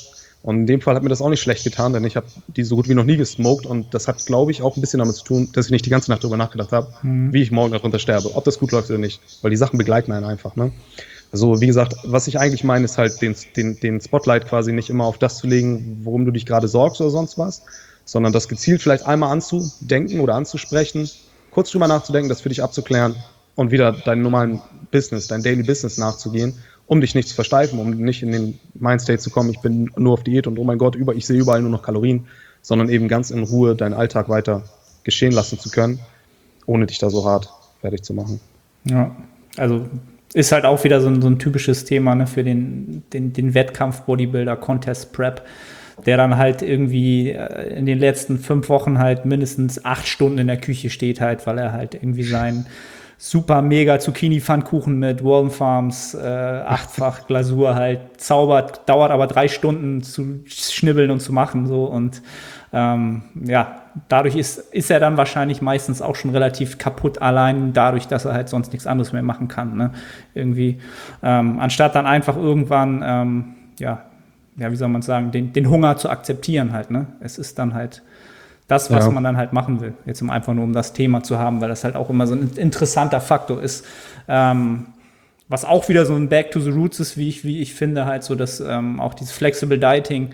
Und in dem Fall hat mir das auch nicht schlecht getan, denn ich habe die so gut wie noch nie gesmoked und das hat, glaube ich, auch ein bisschen damit zu tun, dass ich nicht die ganze Nacht darüber nachgedacht habe, mhm. wie ich morgen darunter sterbe, ob das gut läuft oder nicht, weil die Sachen begleiten einen einfach, ne? Also wie gesagt, was ich eigentlich meine, ist halt den, den, den Spotlight quasi nicht immer auf das zu legen, worum du dich gerade sorgst oder sonst was, sondern das gezielt vielleicht einmal anzudenken oder anzusprechen, kurz drüber nachzudenken, das für dich abzuklären und wieder deinen normalen Business, dein Daily Business nachzugehen, um dich nicht zu versteifen, um nicht in den Mindstate zu kommen, ich bin nur auf Diät und oh mein Gott, über, ich sehe überall nur noch Kalorien, sondern eben ganz in Ruhe deinen Alltag weiter geschehen lassen zu können, ohne dich da so hart fertig zu machen. Ja, also ist halt auch wieder so ein, so ein typisches Thema, ne, für den, den, den Wettkampf-Bodybuilder, Contest-Prep, der dann halt irgendwie in den letzten fünf Wochen halt mindestens acht Stunden in der Küche steht halt, weil er halt irgendwie seinen super mega Zucchini-Pfannkuchen mit Walden Farms, äh, achtfach Glasur halt zaubert, dauert aber drei Stunden zu schnibbeln und zu machen, so, und ähm, ja, dadurch ist, ist er dann wahrscheinlich meistens auch schon relativ kaputt allein, dadurch, dass er halt sonst nichts anderes mehr machen kann, ne, irgendwie, ähm, anstatt dann einfach irgendwann, ähm, ja, ja, wie soll man sagen, den, den Hunger zu akzeptieren halt, ne, es ist dann halt das, was ja. man dann halt machen will, jetzt um einfach nur um das Thema zu haben, weil das halt auch immer so ein interessanter Faktor ist, ähm, was auch wieder so ein Back to the Roots ist, wie ich, wie ich finde, halt so, dass ähm, auch dieses Flexible Dieting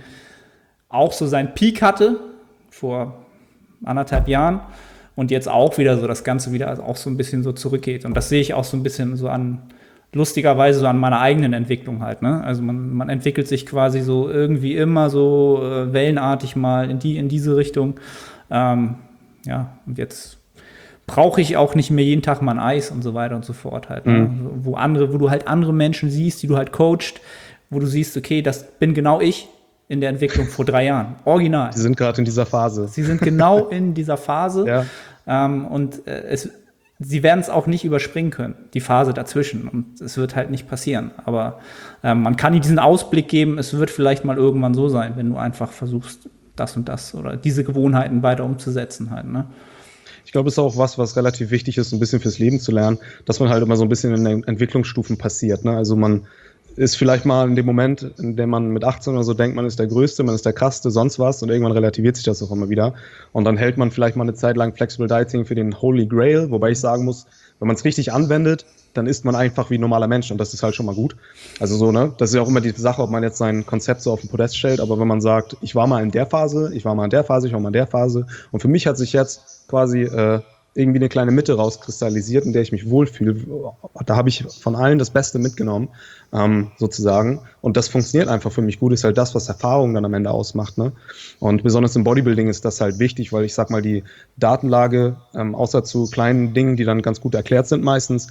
auch so seinen Peak hatte vor anderthalb Jahren und jetzt auch wieder so das Ganze wieder also auch so ein bisschen so zurückgeht, und das sehe ich auch so ein bisschen so an, lustigerweise so an meiner eigenen Entwicklung halt, ne? Also man, man entwickelt sich quasi so irgendwie immer so äh, wellenartig mal in die, in diese Richtung. Ähm, ja, und jetzt brauche ich auch nicht mehr jeden Tag mal ein Eis und so weiter und so fort halt, ne? Mhm. Wo andere, wo du halt andere Menschen siehst, die du halt coacht, wo du siehst, okay, das bin genau ich in der Entwicklung vor drei Jahren. Original. Sie sind gerade in dieser Phase. Sie sind genau in dieser Phase. Ja. Ähm, und äh, es Sie werden es auch nicht überspringen können, die Phase dazwischen. Und es wird halt nicht passieren. Aber ähm, man kann ihnen diesen Ausblick geben, es wird vielleicht mal irgendwann so sein, wenn du einfach versuchst, das und das oder diese Gewohnheiten weiter umzusetzen halt, ne? Ich glaube, es ist auch was, was relativ wichtig ist, ein bisschen fürs Leben zu lernen, dass man halt immer so ein bisschen in den Entwicklungsstufen passiert, ne? Also man ist vielleicht mal in dem Moment, in dem man mit achtzehn oder so denkt, man ist der Größte, man ist der Krasseste, sonst was, und irgendwann relativiert sich das auch immer wieder. Und dann hält man vielleicht mal eine Zeit lang Flexible Dieting für den Holy Grail, wobei ich sagen muss, wenn man es richtig anwendet, dann ist man einfach wie ein normaler Mensch, und das ist halt schon mal gut. Also so, ne, das ist ja auch immer die Sache, ob man jetzt sein Konzept so auf den Podest stellt, aber wenn man sagt, ich war mal in der Phase, ich war mal in der Phase, ich war mal in der Phase, und für mich hat sich jetzt quasi äh, irgendwie eine kleine Mitte rauskristallisiert, in der ich mich wohlfühle. Da habe ich von allen das Beste mitgenommen, ähm, sozusagen. Und das funktioniert einfach für mich gut, ist halt das, was Erfahrung dann am Ende ausmacht, ne? Und besonders im Bodybuilding ist das halt wichtig, weil ich sag mal, die Datenlage, ähm, außer zu kleinen Dingen, die dann ganz gut erklärt sind meistens,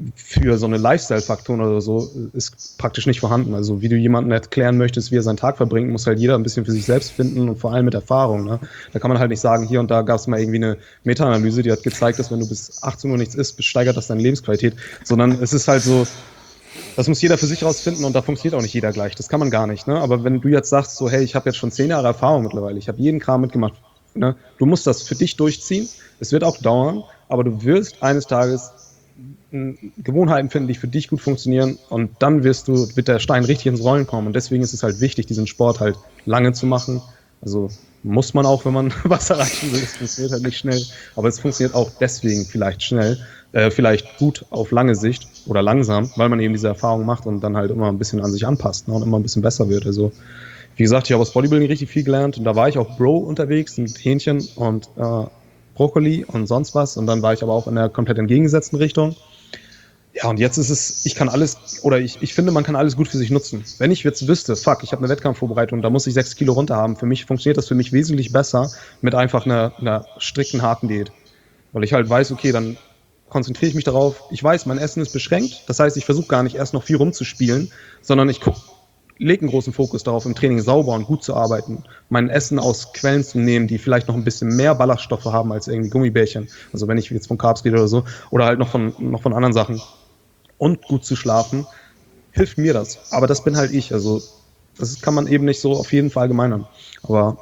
für so eine Lifestyle-Faktoren oder so ist praktisch nicht vorhanden. Also wie du jemandem erklären möchtest, wie er seinen Tag verbringt, muss halt jeder ein bisschen für sich selbst finden, und vor allem mit Erfahrung, ne? Da kann man halt nicht sagen, hier und da gab es mal irgendwie eine Meta-Analyse, die hat gezeigt, dass wenn du bis achtzehn Uhr nichts isst, steigert das deine Lebensqualität, sondern es ist halt so, das muss jeder für sich rausfinden, und da funktioniert auch nicht jeder gleich. Das kann man gar nicht, ne? Aber wenn du jetzt sagst, so hey, ich habe jetzt schon zehn Jahre Erfahrung mittlerweile, ich habe jeden Kram mitgemacht, ne? Du musst das für dich durchziehen, es wird auch dauern, aber du wirst eines Tages Gewohnheiten finden, die für dich gut funktionieren, und dann wirst du, wird der Stein richtig ins Rollen kommen, und deswegen ist es halt wichtig, diesen Sport halt lange zu machen. Also muss man auch, wenn man was erreichen will, es funktioniert halt nicht schnell, aber es funktioniert auch deswegen vielleicht schnell, äh, vielleicht gut auf lange Sicht oder langsam, weil man eben diese Erfahrung macht und dann halt immer ein bisschen an sich anpasst, ne, und immer ein bisschen besser wird. Also wie gesagt, ich habe aus Bodybuilding richtig viel gelernt, und da war ich auch Bro unterwegs mit Hähnchen und äh, Brokkoli und sonst was, und dann war ich aber auch in der komplett entgegengesetzten Richtung. Ja, und jetzt ist es, ich kann alles, oder ich, ich finde, man kann alles gut für sich nutzen. Wenn ich jetzt wüsste, fuck, ich habe eine Wettkampfvorbereitung, da muss ich sechs Kilo runter haben, für mich funktioniert das für mich wesentlich besser mit einfach einer, einer strikten, harten Diät. Weil ich halt weiß, okay, dann konzentriere ich mich darauf, ich weiß, mein Essen ist beschränkt, das heißt, ich versuche gar nicht erst noch viel rumzuspielen, sondern ich gucke, lege einen großen Fokus darauf, im Training sauber und gut zu arbeiten, mein Essen aus Quellen zu nehmen, die vielleicht noch ein bisschen mehr Ballaststoffe haben als irgendwie Gummibärchen, also wenn ich jetzt von Carbs rede oder so, oder halt noch von, noch von anderen Sachen, und gut zu schlafen, hilft mir das. Aber das bin halt ich, also das kann man eben nicht so auf jeden Fall allgemeinern. Aber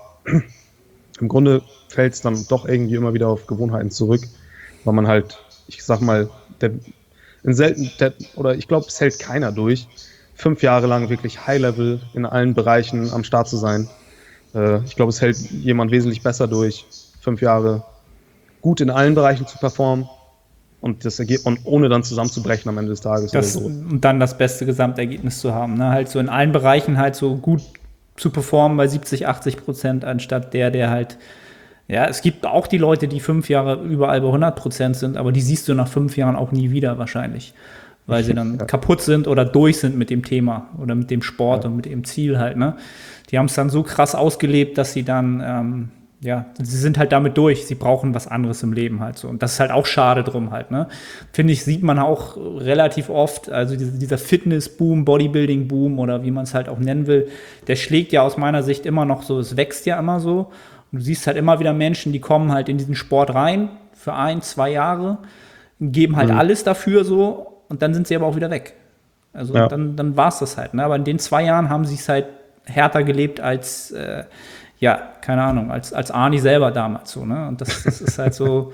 im Grunde fällt es dann doch irgendwie immer wieder auf Gewohnheiten zurück, weil man halt, ich sag mal, der, in selten, der, oder ich glaube, es hält keiner durch, fünf Jahre lang wirklich High-Level in allen Bereichen am Start zu sein. Äh, ich glaube, es hält jemand wesentlich besser durch, fünf Jahre gut in allen Bereichen zu performen und, das Erge- und ohne dann zusammenzubrechen am Ende des Tages. Das, oder so. Und dann das beste Gesamtergebnis zu haben. Ne? Halt so in allen Bereichen halt so gut zu performen bei siebzig, achtzig Prozent, anstatt der, der halt, ja, es gibt auch die Leute, die fünf Jahre überall bei hundert Prozent sind, aber die siehst du nach fünf Jahren auch nie wieder wahrscheinlich, weil sie dann ja. kaputt sind oder durch sind mit dem Thema oder mit dem Sport ja. und mit dem Ziel halt. Ne? Die haben es dann so krass ausgelebt, dass sie dann, ähm, ja, sie sind halt damit durch. Sie brauchen was anderes im Leben halt so. Und das ist halt auch schade drum halt, ne? Finde ich, sieht man auch relativ oft. Also dieser Fitness-Boom, Bodybuilding-Boom oder wie man es halt auch nennen will, der schlägt ja aus meiner Sicht immer noch so, es wächst ja immer so. Und du siehst halt immer wieder Menschen, die kommen halt in diesen Sport rein für ein, zwei Jahre, geben halt mhm. alles dafür so und dann sind sie aber auch wieder weg. Also ja. dann, dann war es das halt, ne? Aber in den zwei Jahren haben sie es halt härter gelebt als äh, ja, keine Ahnung, als, als Arni selber damals so, ne? Und das, das ist halt so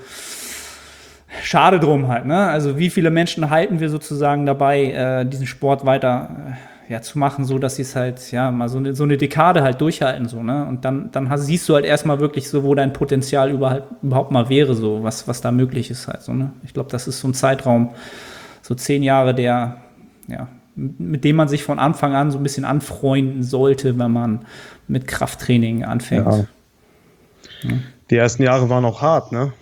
schade drum halt, ne? Also wie viele Menschen halten wir sozusagen dabei, äh, diesen Sport weiter äh, ja, zu machen, so dass sie es halt, ja, mal so eine, so eine Dekade halt durchhalten, so, ne? Und dann, dann hast, siehst du halt erstmal wirklich so, wo dein Potenzial überhaupt, überhaupt mal wäre, so, was, was da möglich ist halt, so, ne? Ich glaube, das ist so ein Zeitraum, so zehn Jahre, der, ja, mit dem man sich von Anfang an so ein bisschen anfreunden sollte, wenn man mit Krafttraining anfängt. Ja. Ja. Die ersten Jahre waren auch hart, ne?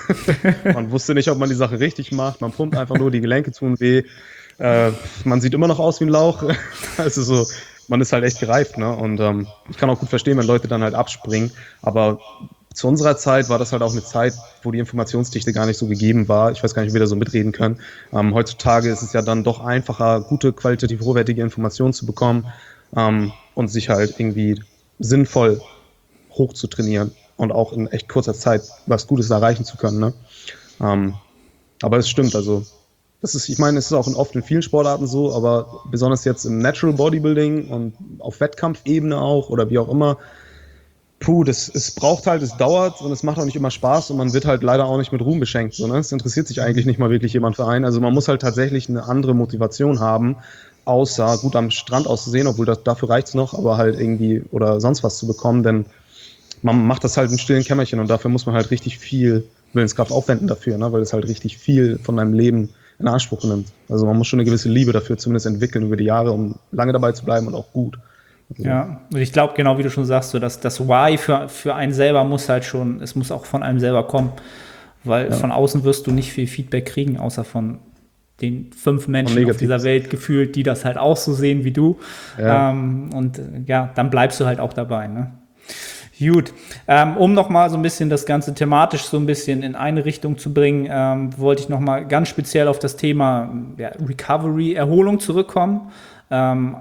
Man wusste nicht, ob man die Sache richtig macht. Man pumpt einfach nur, die Gelenke tun weh. Äh, man sieht immer noch aus wie ein Lauch. Also so, man ist halt echt gereift, ne? Und ähm, ich kann auch gut verstehen, wenn Leute dann halt abspringen. Aber zu unserer Zeit war das halt auch eine Zeit, wo die Informationsdichte gar nicht so gegeben war. Ich weiß gar nicht, ob wir da so mitreden können. Ähm, heutzutage ist es ja dann doch einfacher, gute, qualitativ hochwertige Informationen zu bekommen ähm, und sich halt irgendwie sinnvoll hoch zu trainieren und auch in echt kurzer Zeit was Gutes erreichen zu können. Ne? Ähm, aber es stimmt, also das ist, ich meine, es ist auch in, oft in vielen Sportarten so, aber besonders jetzt im Natural Bodybuilding und auf Wettkampfebene auch oder wie auch immer, puh, das, es braucht halt, es dauert und es macht auch nicht immer Spaß und man wird halt leider auch nicht mit Ruhm beschenkt. So, ne? Es interessiert sich eigentlich nicht mal wirklich jemand für einen. Also man muss halt tatsächlich eine andere Motivation haben, außer gut am Strand auszusehen, obwohl das, dafür reicht es noch, aber halt irgendwie oder sonst was zu bekommen, denn man macht das halt im stillen Kämmerchen und dafür muss man halt richtig viel Willenskraft aufwenden dafür, ne? Weil es halt richtig viel von deinem Leben in Anspruch nimmt. Also man muss schon eine gewisse Liebe dafür zumindest entwickeln über die Jahre, um lange dabei zu bleiben und auch gut. Also ja, und ich glaube, genau wie du schon sagst, so dass das Why für, für einen selber muss halt schon, es muss auch von einem selber kommen, weil ja. von außen wirst du nicht viel Feedback kriegen, außer von den fünf Menschen auf dieser Welt gefühlt, die das halt auch so sehen wie du. Ja. Ähm, und ja, dann bleibst du halt auch dabei, ne? Gut, ähm, um nochmal so ein bisschen das Ganze thematisch so ein bisschen in eine Richtung zu bringen, ähm, wollte ich nochmal ganz speziell auf das Thema ja, Recovery, Erholung zurückkommen. Ähm,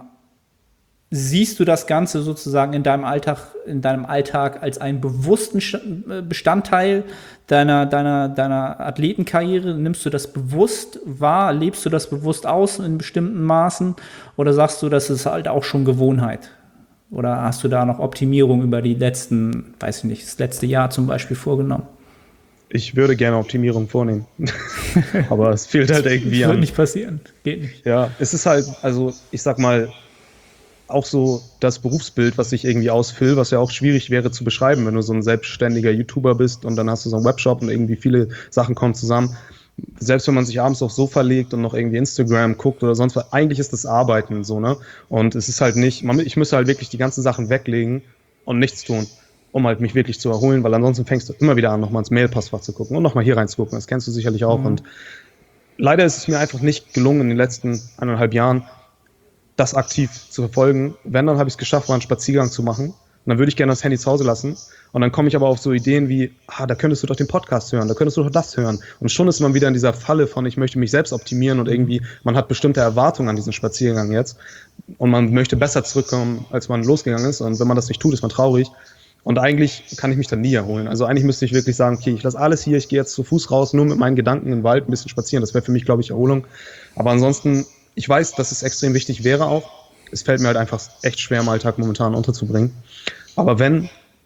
siehst du das Ganze sozusagen in deinem Alltag, in deinem Alltag als einen bewussten Bestandteil deiner, deiner, deiner Athletenkarriere? Nimmst du das bewusst wahr? Lebst du das bewusst aus in bestimmten Maßen? Oder sagst du, das ist halt auch schon Gewohnheit? Oder hast du da noch Optimierung über die letzten, weiß ich nicht, das letzte Jahr zum Beispiel vorgenommen? Ich würde gerne Optimierung vornehmen. Aber es fehlt halt irgendwie an. Das wird an. nicht passieren. Geht nicht. Ja, es ist halt, also ich sag mal, auch so das Berufsbild, was sich irgendwie ausfüllt, was ja auch schwierig wäre zu beschreiben, wenn du so ein selbstständiger YouTuber bist und dann hast du so einen Webshop und irgendwie viele Sachen kommen zusammen. Selbst wenn man sich abends aufs Sofa legt und noch irgendwie Instagram guckt oder sonst was, eigentlich ist das Arbeiten so, ne? Und es ist halt nicht, man, ich müsste halt wirklich die ganzen Sachen weglegen und nichts tun, um halt mich wirklich zu erholen, weil ansonsten fängst du immer wieder an, nochmal ins Mailpostfach zu gucken und nochmal hier reinzugucken. Das kennst du sicherlich auch. Mhm. Und leider ist es mir einfach nicht gelungen, in den letzten eineinhalb Jahren das aktiv zu verfolgen. Wenn, dann habe ich es geschafft, mal einen Spaziergang zu machen. Und dann würde ich gerne das Handy zu Hause lassen. Und dann komme ich aber auf so Ideen wie, ah, da könntest du doch den Podcast hören, da könntest du doch das hören. Und schon ist man wieder in dieser Falle von, ich möchte mich selbst optimieren und irgendwie, man hat bestimmte Erwartungen an diesen Spaziergang jetzt. Und man möchte besser zurückkommen, als man losgegangen ist. Und wenn man das nicht tut, ist man traurig. Und eigentlich kann ich mich dann nie erholen. Also eigentlich müsste ich wirklich sagen, okay, ich lasse alles hier, ich gehe jetzt zu Fuß raus, nur mit meinen Gedanken im Wald ein bisschen spazieren. Das wäre für mich, glaube ich, Erholung. Aber ansonsten, ich weiß, dass es extrem wichtig wäre auch. Es fällt mir halt einfach echt schwer, im Alltag momentan unterzubringen. Aber wenn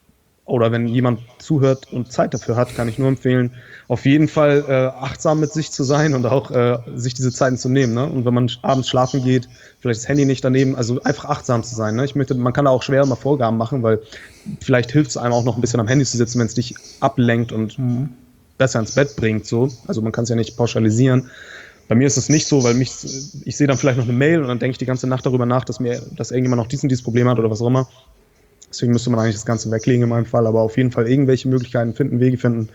oder wenn jemand zuhört und Zeit dafür hat, kann ich nur empfehlen, auf jeden Fall äh, achtsam mit sich zu sein und auch äh, sich diese Zeiten zu nehmen. Ne? Und wenn man abends schlafen geht, vielleicht das Handy nicht daneben, also einfach achtsam zu sein. Ne? Ich möchte, man kann da auch schwer mal Vorgaben machen, weil vielleicht hilft es einem auch noch ein bisschen am Handy zu sitzen, wenn es dich ablenkt und mhm. besser ins Bett bringt. So. Also man kann es ja nicht pauschalisieren. Bei mir ist es nicht so, weil mich, ich sehe dann vielleicht noch eine Mail und dann denke ich die ganze Nacht darüber nach, dass mir, dass irgendjemand noch dies und dieses Problem hat oder was auch immer. Deswegen müsste man eigentlich das Ganze weglegen in meinem Fall, aber auf jeden Fall irgendwelche Möglichkeiten finden, Wege finden,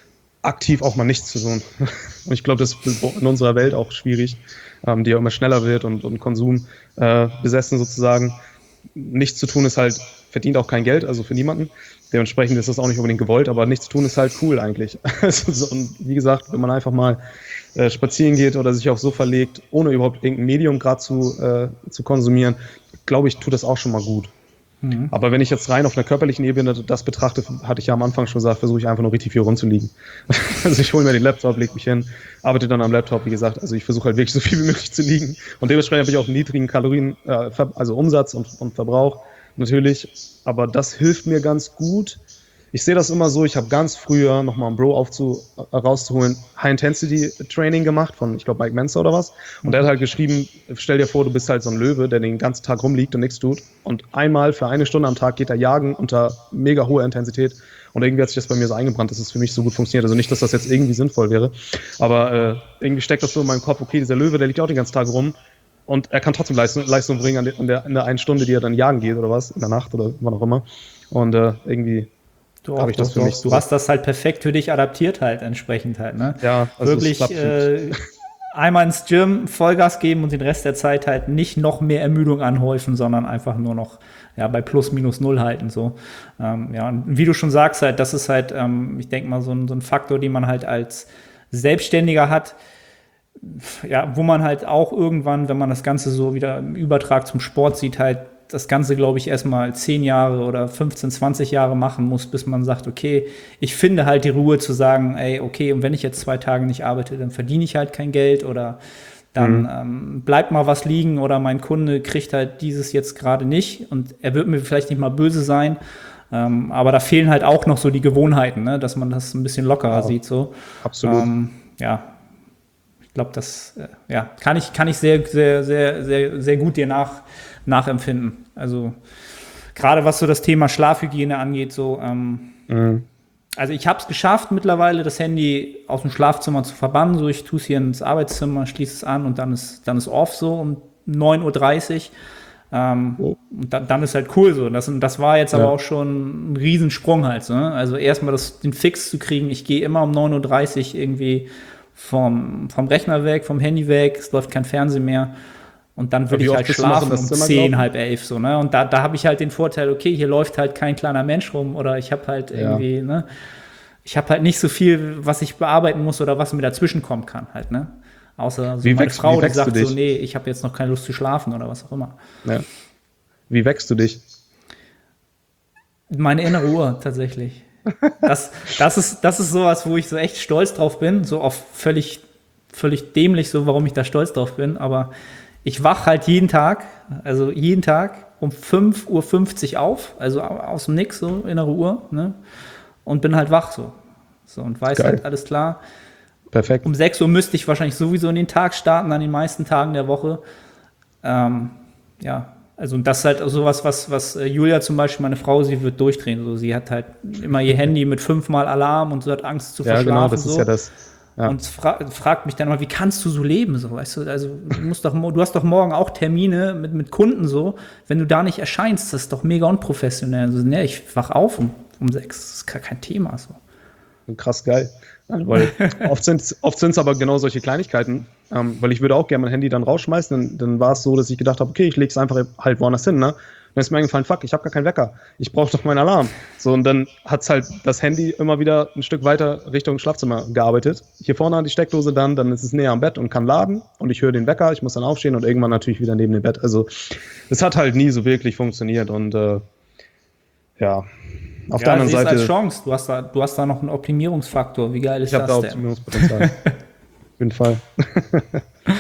aktiv auch mal nichts zu tun. Und ich glaube, das ist in unserer Welt auch schwierig, ähm, die ja immer schneller wird und, und Konsum äh, besessen sozusagen. Nichts zu tun ist halt, verdient auch kein Geld, also für niemanden. Dementsprechend ist das auch nicht unbedingt gewollt, aber nichts zu tun ist halt cool eigentlich. Also, und wie gesagt, wenn man einfach mal äh, spazieren geht oder sich aufs Sofa legt, ohne überhaupt irgendein Medium gerade zu, äh, zu konsumieren, glaube ich, tut das auch schon mal gut. Mhm. Aber wenn ich jetzt rein auf einer körperlichen Ebene das betrachte, hatte ich ja am Anfang schon gesagt, versuche ich einfach nur richtig viel rumzuliegen. Also ich hole mir den Laptop, lege mich hin, arbeite dann am Laptop, wie gesagt. Also ich versuche halt wirklich so viel wie möglich zu liegen. Und dementsprechend habe ich auch einen niedrigen Kalorien, äh, also Umsatz und, und Verbrauch natürlich. Aber das hilft mir ganz gut. Ich sehe das immer so, ich habe ganz früher, nochmal einen Bro aufzu, rauszuholen, High-Intensity-Training gemacht von, ich glaube, Mike Menzer oder was. Und der hat halt geschrieben, stell dir vor, du bist halt so ein Löwe, der den ganzen Tag rumliegt und nichts tut. Und einmal für eine Stunde am Tag geht er jagen unter mega hoher Intensität. Und irgendwie hat sich das bei mir so eingebrannt, dass es für mich so gut funktioniert. Also nicht, dass das jetzt irgendwie sinnvoll wäre, aber äh, irgendwie steckt das so in meinem Kopf, okay, dieser Löwe, der liegt auch den ganzen Tag rum. Und er kann trotzdem Leistung, Leistung bringen an der, an der, in der einen Stunde, die er dann jagen geht oder was, in der Nacht oder wann auch immer. Und äh, irgendwie habe ich das für mich so. Du hast das halt perfekt für dich adaptiert halt entsprechend halt, ne? Ja, also wirklich äh, einmal ins Gym Vollgas geben und den Rest der Zeit halt nicht noch mehr Ermüdung anhäufen, sondern einfach nur noch ja bei plus minus null halten so. Ähm, ja, und wie du schon sagst halt, das ist halt, ähm, ich denke mal so ein, so ein Faktor, den man halt als Selbstständiger hat. Ja, wo man halt auch irgendwann, wenn man das Ganze so wieder im Übertrag zum Sport sieht, halt das Ganze, glaube ich, erstmal zehn Jahre oder fünfzehn, zwanzig Jahre machen muss, bis man sagt, okay, ich finde halt die Ruhe zu sagen, ey, okay, und wenn ich jetzt zwei Tage nicht arbeite, dann verdiene ich halt kein Geld oder dann mhm. ähm, bleibt mal was liegen oder mein Kunde kriegt halt dieses jetzt gerade nicht und er wird mir vielleicht nicht mal böse sein, ähm, aber da fehlen halt auch noch so die Gewohnheiten, ne, dass man das ein bisschen lockerer ja, sieht, so. Absolut. Ähm, ja. Ich glaube, das äh, ja, kann ich, kann ich sehr, sehr, sehr, sehr, sehr gut dir nach, nachempfinden. Also gerade was so das Thema Schlafhygiene angeht, so ähm, mhm. also ich habe es geschafft, mittlerweile das Handy aus dem Schlafzimmer zu verbannen. So, ich tue es hier ins Arbeitszimmer, schließe es an und dann ist, dann ist off so um neun Uhr dreißig. Ähm, oh. Und dann, dann ist halt cool so. Das, das war jetzt ja. aber auch schon ein Riesensprung halt. So, ne? Also erstmal das, den Fix zu kriegen. Ich gehe immer um neun Uhr dreißig irgendwie Vom, vom Rechner weg, vom Handy weg, es läuft kein Fernsehen mehr und dann würde ich halt schlafen um zehn, halb elf so, ne? Und da, da habe ich halt den Vorteil, okay, hier läuft halt kein kleiner Mensch rum oder ich habe halt irgendwie, ja. ne, ich habe halt nicht so viel, was ich bearbeiten muss oder was mir dazwischen kommen kann halt, ne? Außer so wie meine wächst, Frau, die sagt so, nee, ich habe jetzt noch keine Lust zu schlafen oder was auch immer. Ja. Wie wächst du dich? Meine innere Uhr tatsächlich. Das, das, ist, das ist sowas, wo ich so echt stolz drauf bin, so auf völlig, völlig dämlich, so warum ich da stolz drauf bin, aber ich wach halt jeden Tag, also jeden Tag um fünf Uhr fünfzig auf, also aus dem Nix, so innere Uhr, ne? Und bin halt wach so. So und weiß Geil. Halt, alles klar. Perfekt. Um sechs Uhr müsste ich wahrscheinlich sowieso in den Tag starten, an den meisten Tagen der Woche. Ähm, ja, also das ist halt sowas, was, was Julia zum Beispiel, meine Frau, sie wird durchdrehen. So, sie hat halt immer ihr Handy mit fünfmal Alarm und sie hat Angst zu verschlafen. Ja, genau, das so. ist ja das. Ja. Und fra- fragt mich dann mal, wie kannst du so leben? So, weißt du, also du musst doch, du hast doch morgen auch Termine mit, mit Kunden so. Wenn du da nicht erscheinst, das ist doch mega unprofessionell. Also, ne, ich wach auf um, um sechs. Das ist gar kein Thema. So. Krass geil. Weil oft sind es oft sind's aber genau solche Kleinigkeiten, ähm, weil ich würde auch gerne mein Handy dann rausschmeißen, dann, dann war es so, dass ich gedacht habe, okay, ich lege es einfach halt woanders hin, ne? Dann ist mir eingefallen, fuck, ich habe gar keinen Wecker, ich brauche doch meinen Alarm. So, und dann hat es halt das Handy immer wieder ein Stück weiter Richtung Schlafzimmer gearbeitet. Hier vorne an die Steckdose dann, dann ist es näher am Bett und kann laden und ich höre den Wecker, ich muss dann aufstehen und irgendwann natürlich wieder neben dem Bett. Also es hat halt nie so wirklich funktioniert und äh, ja, auf ja, der anderen siehst Seite. Als Chance. Du hast, da, du hast da noch einen Optimierungsfaktor. Wie geil ist ich das denn? Ich habe da Optimierungspotenzial. Auf jeden Fall.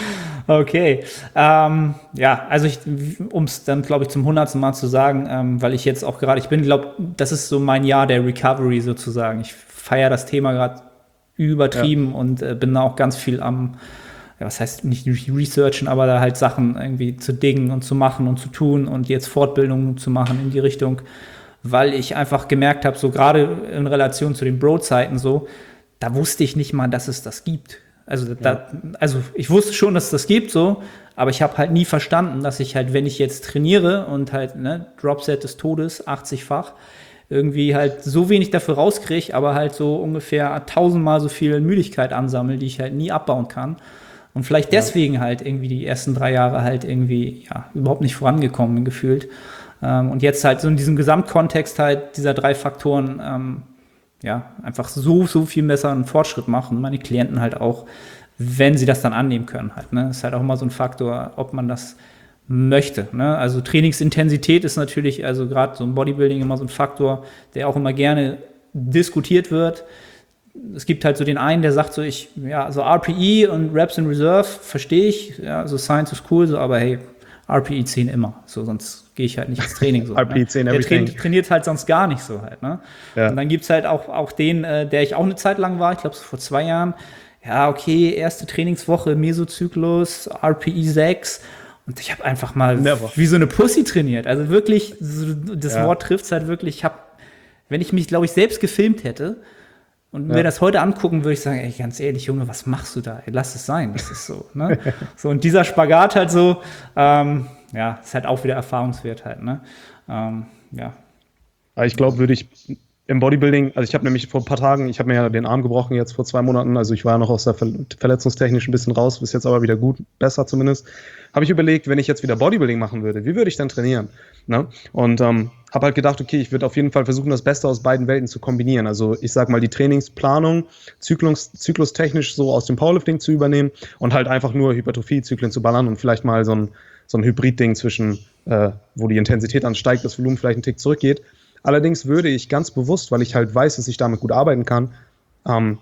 Okay. Ähm, ja, also ich, um es dann, glaube ich, zum hundertsten Mal zu sagen, ähm, weil ich jetzt auch gerade, ich bin, glaube, das ist so mein Jahr der Recovery sozusagen. Ich feiere das Thema gerade übertrieben ja. und äh, bin da auch ganz viel am, ja, was heißt nicht researchen, aber da halt Sachen irgendwie zu dingen und zu machen und zu tun und jetzt Fortbildungen zu machen in die Richtung, weil ich einfach gemerkt habe, so gerade in Relation zu den Bro-Zeiten so, da wusste ich nicht mal, dass es das gibt. Also, da, ja. also ich wusste schon, dass es das gibt, so, aber ich habe halt nie verstanden, dass ich halt, wenn ich jetzt trainiere und halt, ne, Dropset des Todes, achtzigfach, irgendwie halt so wenig dafür rauskriege, aber halt so ungefähr tausendmal so viel Müdigkeit ansammle, die ich halt nie abbauen kann. Und vielleicht deswegen ja. halt irgendwie die ersten drei Jahre halt irgendwie, ja, überhaupt nicht vorangekommen bin, gefühlt. Ähm, und jetzt halt so in diesem Gesamtkontext halt dieser drei Faktoren, ähm, ja, einfach so, so viel besser einen Fortschritt machen. Meine Klienten halt auch, wenn sie das dann annehmen können halt, ne. Das ist halt auch immer so ein Faktor, ob man das möchte, ne? Also Trainingsintensität ist natürlich, also gerade so im Bodybuilding immer so ein Faktor, der auch immer gerne diskutiert wird. Es gibt halt so den einen, der sagt so, ich, ja, so R P E und Reps in Reserve verstehe ich, ja, so Science ist cool, so, aber hey, R P E zehn immer, so, sonst gehe ich halt nicht ins Training, so. R P E zehn, ne? Der trainiert, trainiert halt sonst gar nicht so halt, ne? Ja. Und dann gibt's halt auch, auch den, äh, der ich auch eine Zeit lang war, ich glaube so vor zwei Jahren, ja, okay, erste Trainingswoche, Mesozyklus, R P E sechs, und ich habe einfach mal Never. wie so eine Pussy trainiert. Also wirklich, das ja. Wort trifft es halt wirklich. Ich habe, wenn ich mich, glaube ich, selbst gefilmt hätte und ja. mir das heute angucken, würde ich sagen, ey, ganz ehrlich, Junge, was machst du da? Ey, lass es sein, das ist so. Ne? So, und dieser Spagat halt so, ähm, ja, ist halt auch wieder Erfahrungswert halt. Ne? Ähm, ja. Ich glaube, würde ich im Bodybuilding, also ich habe nämlich vor ein paar Tagen, ich habe mir ja den Arm gebrochen jetzt vor zwei Monaten, also ich war ja noch aus der Ver- verletzungstechnisch ein bisschen raus, ist jetzt aber wieder gut, besser zumindest, habe ich überlegt, wenn ich jetzt wieder Bodybuilding machen würde, wie würde ich dann trainieren? Ne? Und ähm, habe halt gedacht, okay, ich würde auf jeden Fall versuchen, das Beste aus beiden Welten zu kombinieren. Also ich sag mal, die Trainingsplanung zyklus, zyklustechnisch so aus dem Powerlifting zu übernehmen und halt einfach nur Hypertrophie-Zyklen zu ballern und vielleicht mal so ein, so ein Hybrid-Ding zwischen, äh, wo die Intensität ansteigt, das Volumen vielleicht einen Tick zurückgeht. Allerdings würde ich ganz bewusst, weil ich halt weiß, dass ich damit gut arbeiten kann, ähm,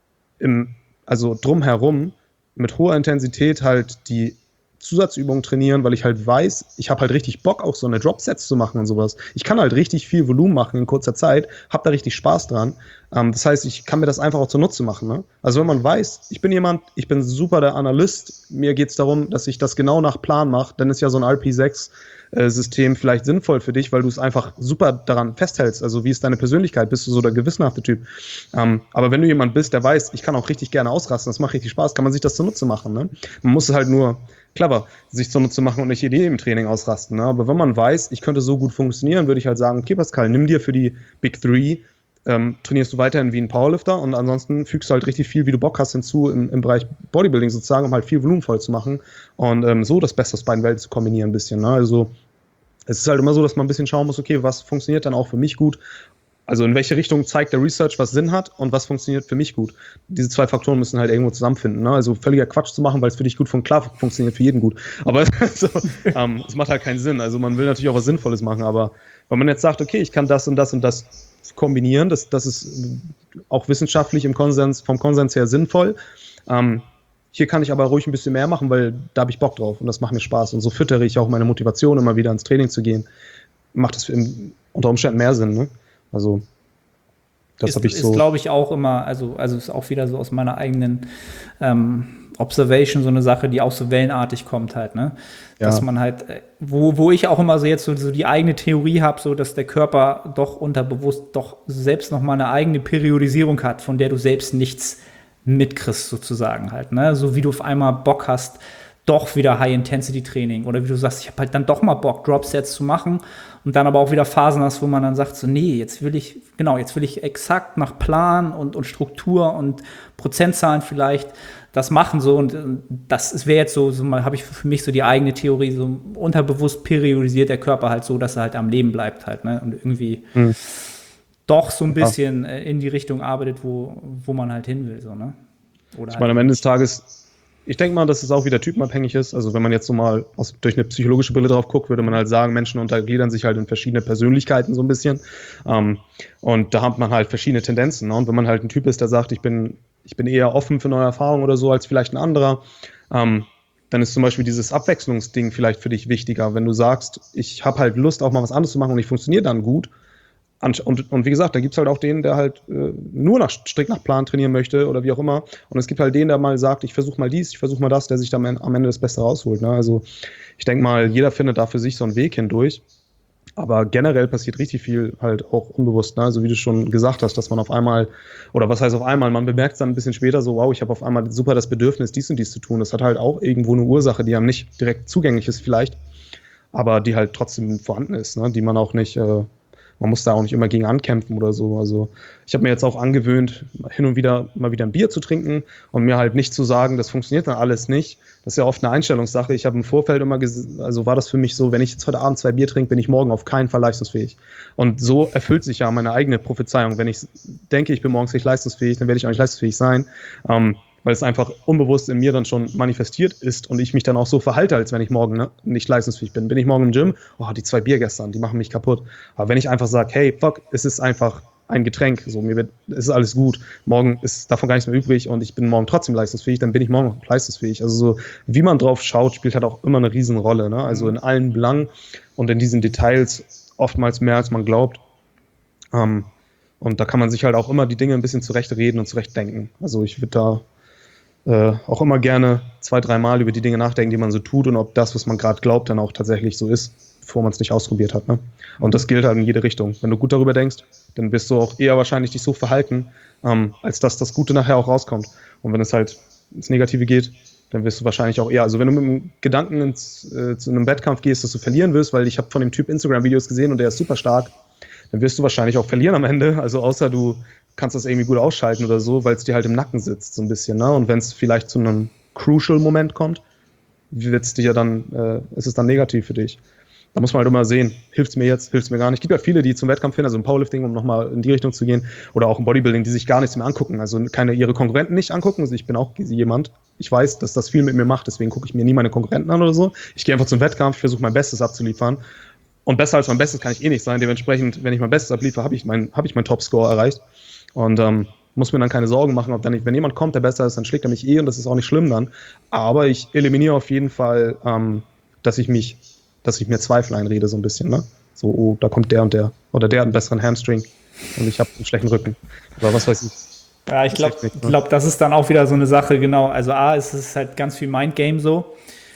im, also drumherum mit hoher Intensität halt die Zusatzübungen trainieren, weil ich halt weiß, ich habe halt richtig Bock, auch so eine Dropsets zu machen und sowas. Ich kann halt richtig viel Volumen machen in kurzer Zeit, habe da richtig Spaß dran. Ähm, das heißt, ich kann mir das einfach auch zunutze machen. Ne? Also wenn man weiß, ich bin jemand, ich bin super der Analyst, mir geht es darum, dass ich das genau nach Plan mache, dann ist ja so ein R P sechs System vielleicht sinnvoll für dich, weil du es einfach super daran festhältst. Also wie ist deine Persönlichkeit? Bist du so der gewissenhafte Typ? Ähm, aber wenn du jemand bist, der weiß, ich kann auch richtig gerne ausrasten, das macht richtig Spaß, kann man sich das zunutze machen. Ne? Man muss es halt nur clever sich zunutze machen und nicht jede im Training ausrasten. Ne? Aber wenn man weiß, ich könnte so gut funktionieren, würde ich halt sagen, okay Pascal, nimm dir für die Big Three, ähm, trainierst du weiterhin wie ein Powerlifter und ansonsten fügst du halt richtig viel, wie du Bock hast, hinzu im, im Bereich Bodybuilding sozusagen, um halt viel Volumen voll zu machen und ähm, so das Beste aus beiden Welten zu kombinieren ein bisschen. Ne? Also es ist halt immer so, dass man ein bisschen schauen muss, okay, was funktioniert dann auch für mich gut? Also in welche Richtung zeigt der Research, was Sinn hat und was funktioniert für mich gut? Diese zwei Faktoren müssen halt irgendwo zusammenfinden. Ne? Also völliger Quatsch zu machen, weil es für dich gut funktioniert. Klar, funktioniert für jeden gut. Aber so, ähm, es macht halt keinen Sinn. Also man will natürlich auch was Sinnvolles machen. Aber wenn man jetzt sagt, okay, ich kann das und das und das kombinieren, das, das ist auch wissenschaftlich im Konsens, vom Konsens her sinnvoll. Ähm, Hier kann ich aber ruhig ein bisschen mehr machen, weil da habe ich Bock drauf und das macht mir Spaß. Und so füttere ich auch meine Motivation, immer wieder ins Training zu gehen. Macht das im, unter Umständen mehr Sinn, ne? Also, das habe ich so. Ist, glaube ich, auch immer, also, also ist auch wieder so aus meiner eigenen ähm, Observation so eine Sache, die auch so wellenartig kommt halt, ne? Dass ja. man halt, wo, wo ich auch immer so jetzt so, so die eigene Theorie habe, so dass der Körper doch unterbewusst doch selbst noch mal eine eigene Periodisierung hat, von der du selbst nichts mitkriegst sozusagen halt, ne? So wie du auf einmal Bock hast, doch wieder High-Intensity-Training oder wie du sagst, ich habe halt dann doch mal Bock, Drop-Sets zu machen und dann aber auch wieder Phasen hast, wo man dann sagt so, nee, jetzt will ich, genau, jetzt will ich exakt nach Plan und, und Struktur und Prozentzahlen vielleicht das machen so und das wäre jetzt so, so mal habe ich für mich so die eigene Theorie, so unterbewusst periodisiert der Körper halt so, dass er halt am Leben bleibt halt, ne? Und irgendwie hm. doch so ein bisschen ja. in die Richtung arbeitet, wo, wo man halt hin will. So, ne? Oder ich meine, am Ende des Tages, ich denke mal, dass es auch wieder typenabhängig ist. Also wenn man jetzt so mal aus, durch eine psychologische Brille drauf guckt, würde man halt sagen, Menschen untergliedern sich halt in verschiedene Persönlichkeiten so ein bisschen. Ähm, und da hat man halt verschiedene Tendenzen. Ne? Und wenn man halt ein Typ ist, der sagt, ich bin, ich bin eher offen für neue Erfahrungen oder so, als vielleicht ein anderer, ähm, dann ist zum Beispiel dieses Abwechslungsding vielleicht für dich wichtiger. Wenn du sagst, ich habe halt Lust, auch mal was anderes zu machen und ich funktioniere dann gut. Und, und wie gesagt, da gibt es halt auch den, der halt äh, nur nach, strikt nach Plan trainieren möchte oder wie auch immer. Und es gibt halt den, der mal sagt, ich versuche mal dies, ich versuche mal das, der sich dann am Ende das Beste rausholt. Ne? Also ich denke mal, jeder findet da für sich so einen Weg hindurch. Aber generell passiert richtig viel halt auch unbewusst. Ne? Also wie du schon gesagt hast, dass man auf einmal, oder was heißt auf einmal, man bemerkt es dann ein bisschen später so, wow, ich habe auf einmal super das Bedürfnis, dies und dies zu tun. Das hat halt auch irgendwo eine Ursache, die einem nicht direkt zugänglich ist vielleicht, aber die halt trotzdem vorhanden ist, ne? Die man auch nicht... Äh, Man muss da auch nicht immer gegen ankämpfen oder so. Also ich habe mir jetzt auch angewöhnt, hin und wieder mal wieder ein Bier zu trinken und mir halt nicht zu sagen, das funktioniert dann alles nicht. Das ist ja oft eine Einstellungssache. Ich habe im Vorfeld immer, ges- also war das für mich so, wenn ich jetzt heute Abend zwei Bier trinke, bin ich morgen auf keinen Fall leistungsfähig. Und so erfüllt sich ja meine eigene Prophezeiung. Wenn ich denke, ich bin morgens nicht leistungsfähig, dann werde ich auch nicht leistungsfähig sein. Ähm, weil es einfach unbewusst in mir dann schon manifestiert ist und ich mich dann auch so verhalte, als wenn ich morgen ne, nicht leistungsfähig bin. Bin ich morgen im Gym, oh, die zwei Bier gestern, die machen mich kaputt. Aber wenn ich einfach sage, hey, fuck, es ist einfach ein Getränk, so, mir wird, es ist alles gut, morgen ist davon gar nichts mehr übrig und ich bin morgen trotzdem leistungsfähig, dann bin ich morgen auch leistungsfähig. Also so, wie man drauf schaut, spielt halt auch immer eine Riesenrolle, ne? Also in allen Belangen und in diesen Details oftmals mehr, als man glaubt. Ähm, und da kann man sich halt auch immer die Dinge ein bisschen zurechtreden und zurechtdenken. Also ich würde da Äh, auch immer gerne zwei, dreimal über die Dinge nachdenken, die man so tut und ob das, was man gerade glaubt, dann auch tatsächlich so ist, bevor man es nicht ausprobiert hat. Ne? Und das gilt halt in jede Richtung. Wenn du gut darüber denkst, dann wirst du auch eher wahrscheinlich dich so verhalten, ähm, als dass das Gute nachher auch rauskommt. Und wenn es halt ins Negative geht, dann wirst du wahrscheinlich auch eher, also wenn du mit dem Gedanken ins, äh, zu einem Wettkampf gehst, dass du verlieren wirst, weil ich habe von dem Typ Instagram-Videos gesehen und der ist super stark, dann wirst du wahrscheinlich auch verlieren am Ende. Also außer du kannst das irgendwie gut ausschalten oder so, weil es dir halt im Nacken sitzt so ein bisschen. Ne? Und wenn es vielleicht zu einem Crucial-Moment kommt, wird's dir dann, äh, ist es dann negativ für dich. Da muss man halt immer sehen, hilft es mir jetzt, hilft es mir gar nicht. Es gibt ja viele, die zum Wettkampf hin, also im Powerlifting, um nochmal in die Richtung zu gehen, oder auch im Bodybuilding, die sich gar nichts mehr angucken, also keine ihre Konkurrenten nicht angucken. Also ich bin auch jemand, ich weiß, dass das viel mit mir macht, deswegen gucke ich mir nie meine Konkurrenten an oder so. Ich gehe einfach zum Wettkampf, ich versuche mein Bestes abzuliefern. Und besser als mein Bestes kann ich eh nicht sein. Dementsprechend, wenn ich mein Bestes abliefere, habe ich mein, hab ich meinen Topscore erreicht. Und ähm, muss mir dann keine Sorgen machen, ob dann nicht, wenn jemand kommt, der besser ist, dann schlägt er mich eh und das ist auch nicht schlimm dann. Aber ich eliminiere auf jeden Fall, ähm, dass ich mich, dass ich mir Zweifel einrede so ein bisschen, ne? So, oh, da kommt der und der. Oder der hat einen besseren Hamstring und ich habe einen schlechten Rücken. Oder was weiß ich. Ja, ich glaube, glaub, das ist dann auch wieder so eine Sache, genau. Also A, es ist halt ganz viel Mindgame so.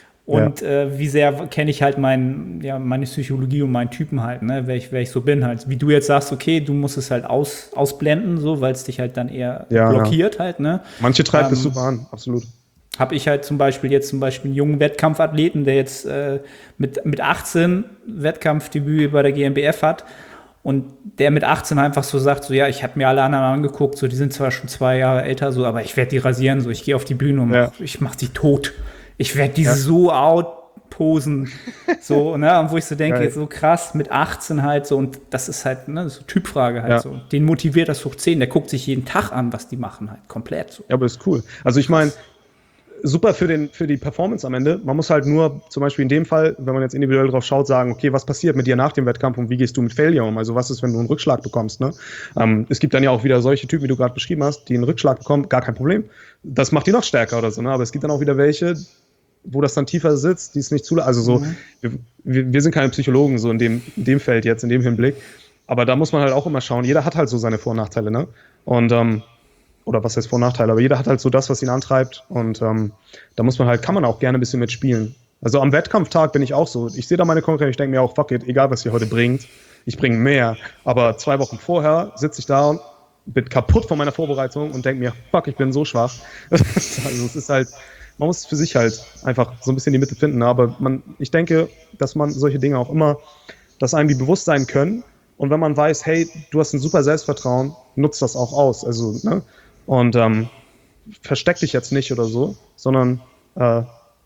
Und ja. äh, wie sehr kenne ich halt mein, ja, meine Psychologie und meinen Typen halt, ne, wer ich, wer ich so bin halt. Wie du jetzt sagst, okay, du musst es halt aus, ausblenden, so, weil es dich halt dann eher ja, blockiert ja. halt, ne. Manche treibt es ähm, super an, absolut. Habe ich halt zum Beispiel jetzt zum Beispiel einen jungen Wettkampfathleten, der jetzt äh, mit, mit achtzehn Wettkampfdebüt bei der G m B F hat und der mit achtzehn einfach so sagt, so ja, ich habe mir alle anderen angeguckt, so die sind zwar schon zwei Jahre älter, so, aber ich werde die rasieren, so ich gehe auf die Bühne und ja. ich mache die tot. Ich werde die ja. so outposen, so, ne, und wo ich so denke, Geil. so krass, mit achtzehn halt so, und das ist halt, ne, so Typfrage halt ja. so. Den motiviert das hoch zehn, der guckt sich jeden Tag an, was die machen halt, komplett so. Ja, aber ist cool. Also ich meine, super für, den, für die Performance am Ende. Man muss halt nur, zum Beispiel in dem Fall, wenn man jetzt individuell drauf schaut, sagen, okay, was passiert mit dir nach dem Wettkampf und wie gehst du mit Failure um? Also was ist, wenn du einen Rückschlag bekommst, ne? Ähm, es gibt dann ja auch wieder solche Typen, wie du gerade beschrieben hast, die einen Rückschlag bekommen, gar kein Problem. Das macht die noch stärker oder so, ne? Aber es gibt dann auch wieder welche, wo das dann tiefer sitzt, die es nicht zulassen. Also so, mhm. wir, wir sind keine Psychologen so in dem, in dem Feld jetzt, in dem Hinblick. Aber da muss man halt auch immer schauen, jeder hat halt so seine Vor- und Nachteile, ne? Und, ähm, oder was heißt Vor- und Nachteile, aber jeder hat halt so das, was ihn antreibt. Und ähm, da muss man halt, kann man auch gerne ein bisschen mitspielen. Also am Wettkampftag bin ich auch so, ich sehe da meine Konkurrenz, ich denke mir auch, fuck it, egal was ihr heute bringt, ich bringe mehr. Aber zwei Wochen vorher sitze ich da und bin kaputt von meiner Vorbereitung und denke mir, fuck, ich bin so schwach. Also es ist halt, man muss für sich halt einfach so ein bisschen die Mitte finden. Aber man, ich denke, dass man solche Dinge auch immer, dass einem die bewusst sein können. Und wenn man weiß, hey, du hast ein super Selbstvertrauen, nutzt das auch aus. Also, ne? Und ähm, versteck dich jetzt nicht oder so, sondern äh,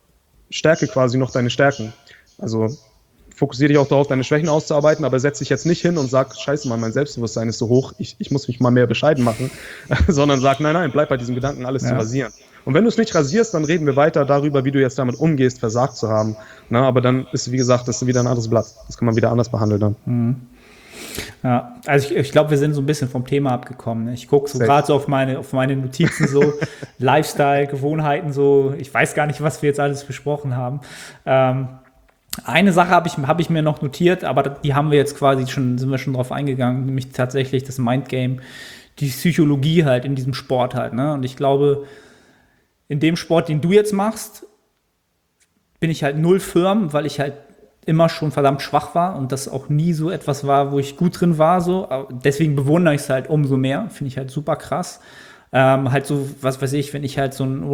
stärke quasi noch deine Stärken. Also fokussiere dich auch darauf, deine Schwächen auszuarbeiten, aber setz dich jetzt nicht hin und sag, scheiße, Mann, mein Selbstbewusstsein ist so hoch, ich, ich muss mich mal mehr bescheiden machen, sondern sag, nein, nein, bleib bei diesem Gedanken, alles ja. zu rasieren. Und wenn du es nicht rasierst, dann reden wir weiter darüber, wie du jetzt damit umgehst, versagt zu haben. Na, aber dann ist, wie gesagt, das ist wieder ein anderes Blatt. Das kann man wieder anders behandeln dann. Mhm. Ja, also ich, ich glaube, wir sind so ein bisschen vom Thema abgekommen. Ne? Ich gucke so gerade so auf meine, auf meine Notizen, so Lifestyle, Gewohnheiten, so, ich weiß gar nicht, was wir jetzt alles besprochen haben. Ähm, eine Sache habe ich, hab ich mir noch notiert, aber die haben wir jetzt quasi schon, sind wir schon drauf eingegangen, nämlich tatsächlich das Mindgame, die Psychologie halt in diesem Sport halt. Ne? Und ich glaube, in dem Sport, den du jetzt machst, bin ich halt null firm, weil ich halt immer schon verdammt schwach war und das auch nie so etwas war, wo ich gut drin war. So. Deswegen bewundere ich es halt umso mehr. Finde ich halt super krass. Ähm, halt so, was weiß ich, wenn ich halt so ein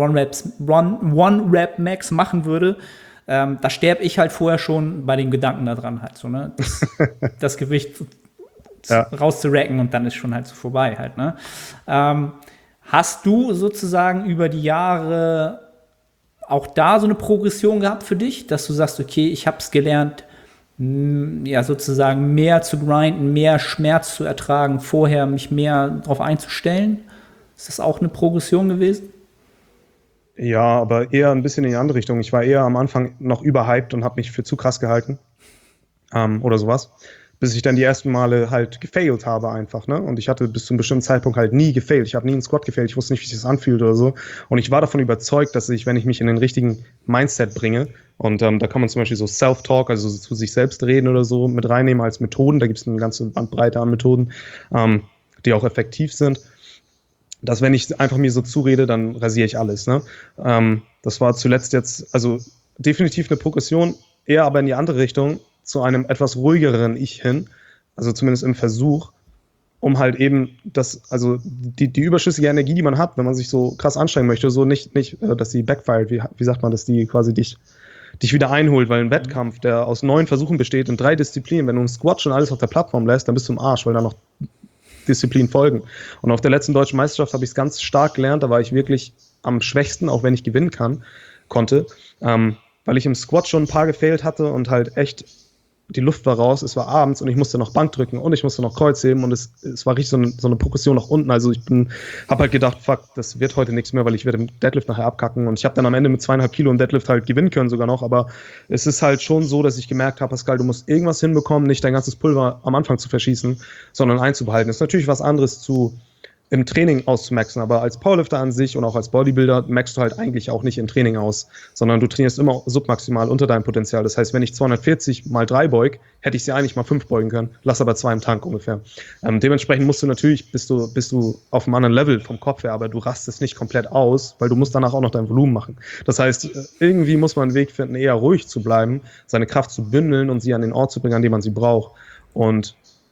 One-Rap-Max machen würde, ähm, da sterbe ich halt vorher schon bei dem Gedanken daran halt so, ne? Das, das Gewicht ja. rauszuracken und dann ist schon halt so vorbei halt, ne? Ähm, hast du sozusagen über die Jahre auch da so eine Progression gehabt für dich, dass du sagst, okay, ich habe es gelernt, ja sozusagen mehr zu grinden, mehr Schmerz zu ertragen, vorher mich mehr darauf einzustellen? Ist das auch eine Progression gewesen? Ja, aber eher ein bisschen in die andere Richtung. Ich war eher am Anfang noch überhyped und habe mich für zu krass gehalten ähm, oder sowas, bis ich dann die ersten Male halt gefailt habe einfach, ne? Und ich hatte bis zu einem bestimmten Zeitpunkt halt nie gefailt. Ich habe nie einen Squat gefailt. Ich wusste nicht, wie sich das anfühlt oder so. Und ich war davon überzeugt, dass ich, wenn ich mich in den richtigen Mindset bringe, und ähm, da kann man zum Beispiel so Self-Talk, also so zu sich selbst reden oder so, mit reinnehmen als Methoden. Da gibt es eine ganze Bandbreite an Methoden, ähm, die auch effektiv sind. Dass wenn ich einfach mir so zurede, dann rasiere ich alles, ne? Ähm, das war zuletzt jetzt, also definitiv eine Progression, eher aber in die andere Richtung, zu einem etwas ruhigeren Ich hin, also zumindest im Versuch, um halt eben das, also die, die überschüssige Energie, die man hat, wenn man sich so krass anstrengen möchte, so nicht, nicht dass die backfired, wie, wie sagt man, dass die quasi dich, dich wieder einholt, weil ein Wettkampf, der aus neun Versuchen besteht, in drei Disziplinen, wenn du einen Squat schon alles auf der Plattform lässt, dann bist du im Arsch, weil da noch Disziplinen folgen. Und auf der letzten deutschen Meisterschaft habe ich es ganz stark gelernt, da war ich wirklich am schwächsten, auch wenn ich gewinnen kann, konnte, ähm, weil ich im Squat schon ein paar gefailt hatte und halt echt die Luft war raus, es war abends und ich musste noch Bank drücken und ich musste noch Kreuz heben und es, es war richtig so eine, so eine Progression nach unten. Also ich bin, habe halt gedacht, fuck, das wird heute nichts mehr, weil ich werde im Deadlift nachher abkacken und ich habe dann am Ende mit zweieinhalb Kilo im Deadlift halt gewinnen können sogar noch, aber es ist halt schon so, dass ich gemerkt habe, Pascal, du musst irgendwas hinbekommen, nicht dein ganzes Pulver am Anfang zu verschießen, sondern einzubehalten. Das ist natürlich was anderes zu im Training auszumaxen, aber als Powerlifter an sich und auch als Bodybuilder maxst du halt eigentlich auch nicht im Training aus, sondern du trainierst immer submaximal unter deinem Potenzial. Das heißt, wenn ich zweihundertvierzig mal drei beug, hätte ich sie eigentlich mal fünf beugen können, lass aber zwei im Tank ungefähr. Ähm, dementsprechend musst du natürlich, bist du, bist du auf einem anderen Level vom Kopf her, aber du rastest nicht komplett aus, weil du musst danach auch noch dein Volumen machen. Das heißt, irgendwie muss man einen Weg finden, eher ruhig zu bleiben, seine Kraft zu bündeln und sie an den Ort zu bringen, an dem man sie braucht. Und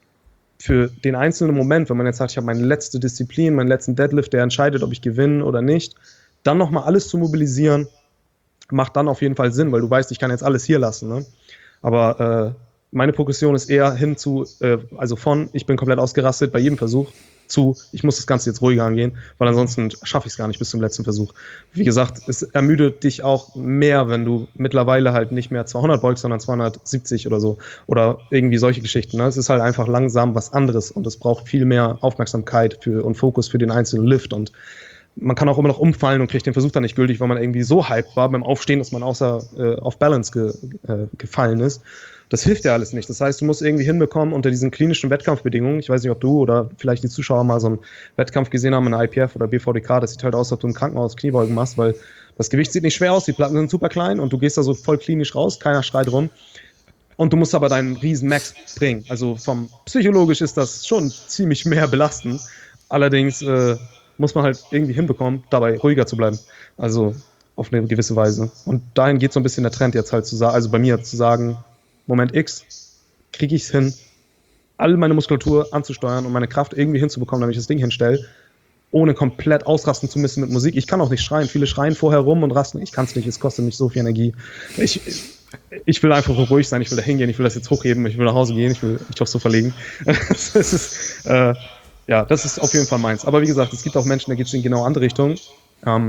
für den einzelnen Moment, wenn man jetzt sagt, ich habe meine letzte Disziplin, meinen letzten Deadlift, der entscheidet, ob ich gewinne oder nicht, dann nochmal alles zu mobilisieren, macht dann auf jeden Fall Sinn, weil du weißt, ich kann jetzt alles hier lassen. Ne? Aber äh, meine Progression ist eher hin zu, äh, also von, ich bin komplett ausgerastet bei jedem Versuch, zu, ich muss das Ganze jetzt ruhiger angehen, weil ansonsten schaffe ich es gar nicht bis zum letzten Versuch. Wie gesagt, es ermüdet dich auch mehr, wenn du mittlerweile halt nicht mehr zweihundert beugst, sondern zweihundertsiebzig oder so. Oder irgendwie solche Geschichten. Ne? Es ist halt einfach langsam was anderes und es braucht viel mehr Aufmerksamkeit für, und Fokus für den einzelnen Lift. Und man kann auch immer noch umfallen und kriegt den Versuch dann nicht gültig, weil man irgendwie so hyped war beim Aufstehen, dass man außer äh, auf Balance ge, äh, gefallen ist. Das hilft ja alles nicht. Das heißt, du musst irgendwie hinbekommen unter diesen klinischen Wettkampfbedingungen. Ich weiß nicht, ob du oder vielleicht die Zuschauer mal so einen Wettkampf gesehen haben in der I P F oder B V D K. Das sieht halt aus, als ob du im Krankenhaus Kniebeugen machst, weil das Gewicht sieht nicht schwer aus, die Platten sind super klein und du gehst da so voll klinisch raus, keiner schreit rum. Und du musst aber deinen riesen Max bringen. Also vom psychologisch ist das schon ziemlich mehr belastend. Allerdings äh, muss man halt irgendwie hinbekommen, dabei ruhiger zu bleiben. Also auf eine gewisse Weise. Und dahin geht so ein bisschen der Trend jetzt halt zu sagen, also bei mir zu sagen, Moment X, kriege ich es hin, all meine Muskulatur anzusteuern und meine Kraft irgendwie hinzubekommen, damit ich das Ding hinstelle, ohne komplett ausrasten zu müssen mit Musik. Ich kann auch nicht schreien. Viele schreien vorher rum und rasten. Ich kann es nicht. Es kostet mich so viel Energie. Ich, ich will einfach ruhig sein. Ich will da hingehen. Ich will das jetzt hochheben. Ich will nach Hause gehen. Ich will mich aufs Sofa legen. das ist, äh, ja, das ist auf jeden Fall meins. Aber wie gesagt, es gibt auch Menschen, da geht es in genau andere Richtung, ähm,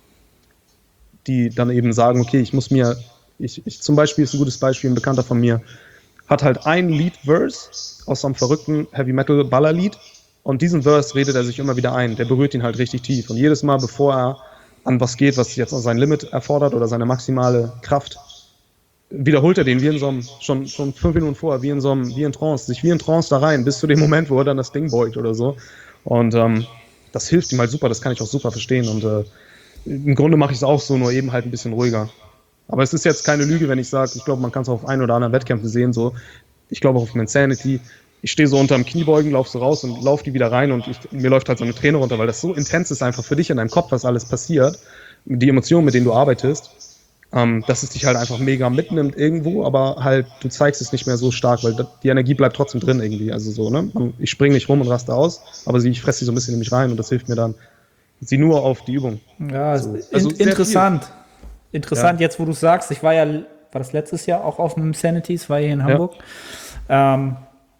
die dann eben sagen, okay, ich muss mir Ich, ich zum Beispiel ist ein gutes Beispiel, ein Bekannter von mir hat halt ein Lead-Verse aus so einem verrückten Heavy-Metal-Baller-Lied und diesen Verse redet er sich immer wieder ein, der berührt ihn halt richtig tief und jedes Mal, bevor er an was geht, was jetzt sein Limit erfordert oder seine maximale Kraft wiederholt er den wie in so einem, schon, schon fünf Minuten vorher, wie in so einem, wie in Trance, sich wie in Trance da rein, bis zu dem Moment, wo er dann das Ding beugt oder so. Und ähm, das hilft ihm halt super, das kann ich auch super verstehen. Und äh, im Grunde mache ich es auch so, nur eben halt ein bisschen ruhiger. Aber es ist jetzt keine Lüge, wenn ich sage, ich glaube, man kann es auf ein oder anderen Wettkämpfen sehen, so. Ich glaube auch auf Insanity. Ich stehe so unterm Kniebeugen, laufe so raus und laufe die wieder rein und ich, mir läuft halt so eine Träne runter, weil das so intens ist einfach für dich in deinem Kopf, was alles passiert, die Emotionen, mit denen du arbeitest, ähm, dass es dich halt einfach mega mitnimmt irgendwo, aber halt du zeigst es nicht mehr so stark, weil die Energie bleibt trotzdem drin irgendwie, also so, ne? Ich springe nicht rum und raste aus, aber sie, ich fresse sie so ein bisschen in mich rein und das hilft mir dann, sie nur auf die Übung. Ja, so. also in, interessant. Viel. Interessant, ja. Jetzt wo du sagst, ich war ja, war das letztes Jahr auch auf dem Insanities, war hier in Hamburg. Ja. Ähm,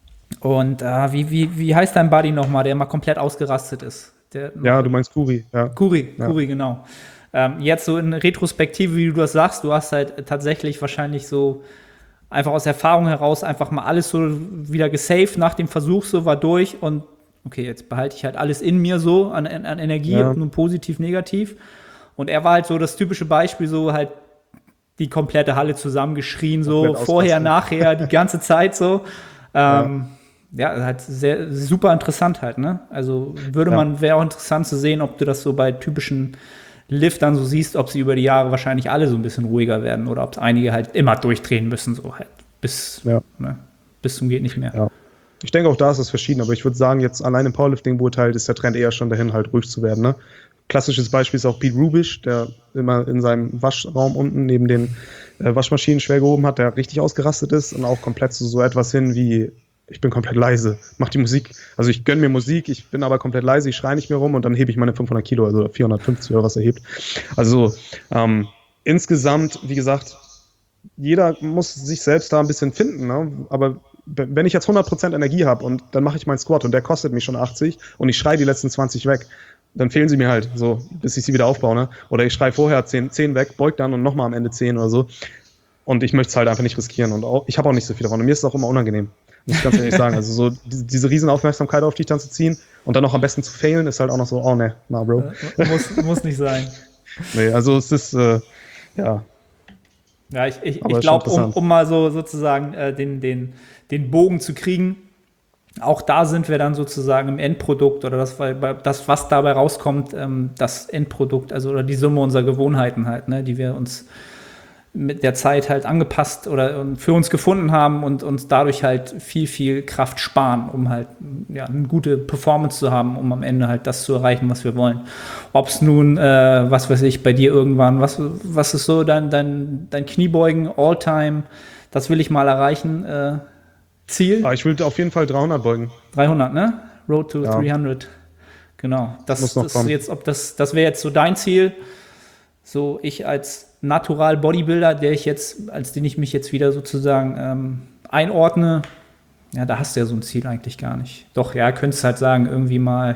und äh, wie, wie, wie heißt dein Buddy nochmal, der mal komplett ausgerastet ist? Der ja, du meinst Kuri. Ja. Kuri, ja. Kuri, genau. Ähm, jetzt so in Retrospektive, wie du das sagst, du hast halt tatsächlich wahrscheinlich so einfach aus Erfahrung heraus einfach mal alles so wieder gesaved nach dem Versuch, so war durch und okay, jetzt behalte ich halt alles in mir so an, an Energie, ja. Nur positiv, negativ. Und er war halt so das typische Beispiel, so halt die komplette Halle zusammengeschrien, so vorher, nachher, die ganze Zeit so. Ähm, ja. ja, halt sehr super interessant halt, ne? Also würde ja. man, wäre auch interessant zu sehen, ob du das so bei typischen Liftern so siehst, ob sie über die Jahre wahrscheinlich alle so ein bisschen ruhiger werden oder ob einige halt immer durchdrehen müssen, so halt bis, ja. ne, bis zum geht nicht mehr. Ja. Ich denke, auch da ist es verschieden, aber ich würde sagen, jetzt allein im Powerlifting beurteilt ist der Trend eher schon dahin, halt ruhig zu werden, ne? Klassisches Beispiel ist auch Pete Rubisch, der immer in seinem Waschraum unten neben den äh, Waschmaschinen schwer gehoben hat, der richtig ausgerastet ist und auch komplett zu so etwas hin wie, ich bin komplett leise, mach die Musik, also ich gönn mir Musik, ich bin aber komplett leise, ich schreie nicht mehr rum und dann hebe ich meine fünfhundert Kilo, also vierhundertfünfzig oder was er hebt. Also ähm, insgesamt, wie gesagt, jeder muss sich selbst da ein bisschen finden, ne? Aber wenn ich jetzt hundert Prozent Energie habe und dann mache ich meinen Squat und der kostet mich schon achtzig und ich schreie die letzten zwanzig weg, dann fehlen sie mir halt, so, bis ich sie wieder aufbaue, ne? Oder ich schreie vorher zehn, zehn weg, beug dann und nochmal am Ende zehn oder so. Und ich möchte es halt einfach nicht riskieren. Und auch, ich habe auch nicht so viel davon. Und mir ist es auch immer unangenehm, muss ich ganz ehrlich sagen. Also so diese, diese riesen Aufmerksamkeit auf dich dann zu ziehen und dann noch am besten zu failen, ist halt auch noch so, oh ne, na Bro. Äh, muss, muss nicht sein. Nee, also es ist, äh, ja. Ja, ich, ich, ich glaube, um, um mal so sozusagen äh, den, den, den Bogen zu kriegen, auch da sind wir dann sozusagen im Endprodukt oder das, das was dabei rauskommt, ähm, das Endprodukt, also oder die Summe unserer Gewohnheiten halt, ne, die wir uns mit der Zeit halt angepasst oder für uns gefunden haben und uns dadurch halt viel, viel Kraft sparen, um halt ja, eine gute Performance zu haben, um am Ende halt das zu erreichen, was wir wollen. Ob es nun, äh, was weiß ich, bei dir irgendwann, was, was ist so dein, dein, dein Kniebeugen, All-Time, das will ich mal erreichen, äh, Ziel? Ah, ich will auf jeden Fall dreihundert beugen. dreihundert, ne? Road to ja. dreihundert. Genau. Das, das, jetzt, ob das, das wäre jetzt so dein Ziel. So, ich als Natural Bodybuilder, der ich jetzt, als den ich mich jetzt wieder sozusagen ähm, einordne, ja, da hast du ja so ein Ziel eigentlich gar nicht. Doch, ja, könntest halt sagen, irgendwie mal,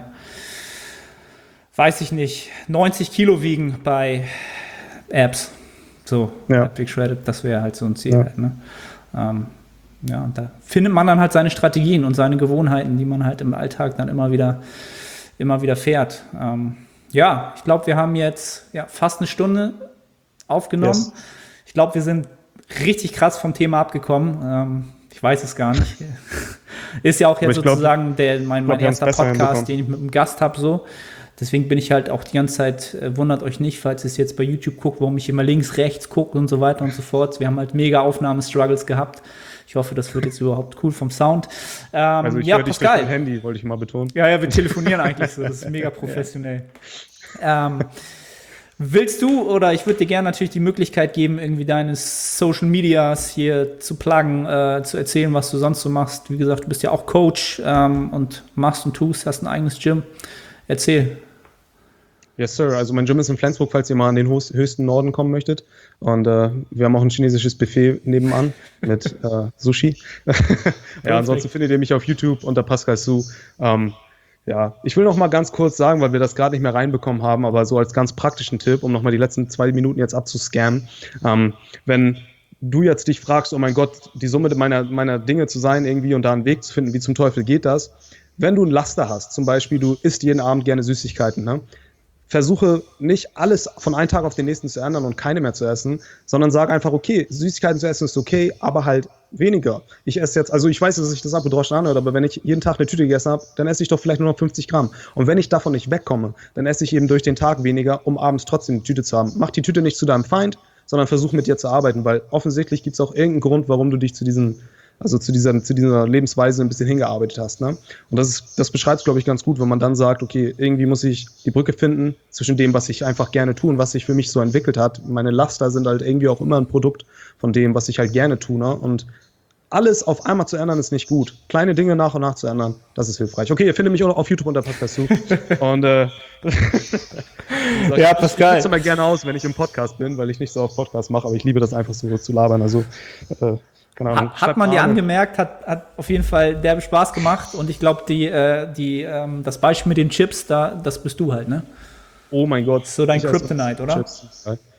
weiß ich nicht, neunzig Kilo wiegen bei Abs. So, ja. Big Shredded, das wäre halt so ein Ziel. Ja. Halt, ne? Ähm, ja, und da findet man dann halt seine Strategien und seine Gewohnheiten, die man halt im Alltag dann immer wieder, immer wieder fährt. Ähm, ja, ich glaube, wir haben jetzt ja, fast eine Stunde aufgenommen. Yes. Ich glaube, wir sind richtig krass vom Thema abgekommen. Ähm, ich weiß es gar nicht. Ist ja auch jetzt sozusagen glaub, der, mein, mein erster Podcast, den ich mit einem Gast habe. So. Deswegen bin ich halt auch die ganze Zeit, äh, wundert euch nicht, falls ihr es jetzt bei YouTube guckt, warum ich immer links, rechts gucke und so weiter und so fort. Wir haben halt mega Aufnahmestruggles gehabt. Ich hoffe, das wird jetzt überhaupt cool vom Sound. Ähm, also ich ja, höre dich durch mein Handy, wollte ich mal betonen. Ja, ja, wir telefonieren eigentlich so. Das ist mega professionell. Ja. Ähm, willst du, oder ich würde dir gerne natürlich die Möglichkeit geben, irgendwie deine Social Medias hier zu pluggen, äh, zu erzählen, was du sonst so machst. Wie gesagt, du bist ja auch Coach ähm, und machst und tust, hast ein eigenes Gym. Erzähl. Yes, Sir. Also mein Gym ist in Flensburg, falls ihr mal an den höchsten Norden kommen möchtet. Und äh, wir haben auch ein chinesisches Buffet nebenan mit äh, Sushi. Ja, ansonsten findet ihr mich auf YouTube unter Pascal Su. Ähm, ja, ich will noch mal ganz kurz sagen, weil wir das gerade nicht mehr reinbekommen haben, aber so als ganz praktischen Tipp, um noch mal die letzten zwei Minuten jetzt abzuscannen. Ähm, wenn du jetzt dich fragst, oh mein Gott, die Summe meiner, meiner Dinge zu sein irgendwie und da einen Weg zu finden, wie zum Teufel geht das? Wenn du ein Laster hast, zum Beispiel du isst jeden Abend gerne Süßigkeiten, ne? versuche nicht alles von einem Tag auf den nächsten zu ändern und keine mehr zu essen, sondern sage einfach, okay, Süßigkeiten zu essen ist okay, aber halt weniger. Ich esse jetzt, also ich weiß, dass sich das abgedroschen anhört, aber wenn ich jeden Tag eine Tüte gegessen habe, dann esse ich doch vielleicht nur noch fünfzig Gramm. Und wenn ich davon nicht wegkomme, dann esse ich eben durch den Tag weniger, um abends trotzdem eine Tüte zu haben. Mach die Tüte nicht zu deinem Feind, sondern versuch mit dir zu arbeiten, weil offensichtlich gibt es auch irgendeinen Grund, warum du dich zu diesen Also zu dieser, zu dieser Lebensweise ein bisschen hingearbeitet hast. Ne? Und das, ist, das beschreibt es, glaube ich, ganz gut, wenn man dann sagt, okay, irgendwie muss ich die Brücke finden zwischen dem, was ich einfach gerne tue und was sich für mich so entwickelt hat. Meine Laster sind halt irgendwie auch immer ein Produkt von dem, was ich halt gerne tue. Ne? Und alles auf einmal zu ändern ist nicht gut. Kleine Dinge nach und nach zu ändern, das ist hilfreich. Okay, ihr findet mich auch auf YouTube unter Podcast zu. Und äh, ja, Pascal. Ich immer gerne aus, wenn ich im Podcast bin, weil ich nicht so auf Podcast mache, aber ich liebe das einfach so zu labern. Also äh, Hat, hat man dir angemerkt, hat, hat auf jeden Fall derbe Spaß gemacht und ich glaube, die, äh, die, ähm, das Beispiel mit den Chips, da, das bist du halt, ne? Oh mein Gott. So dein Kryptonite, oder? Chips.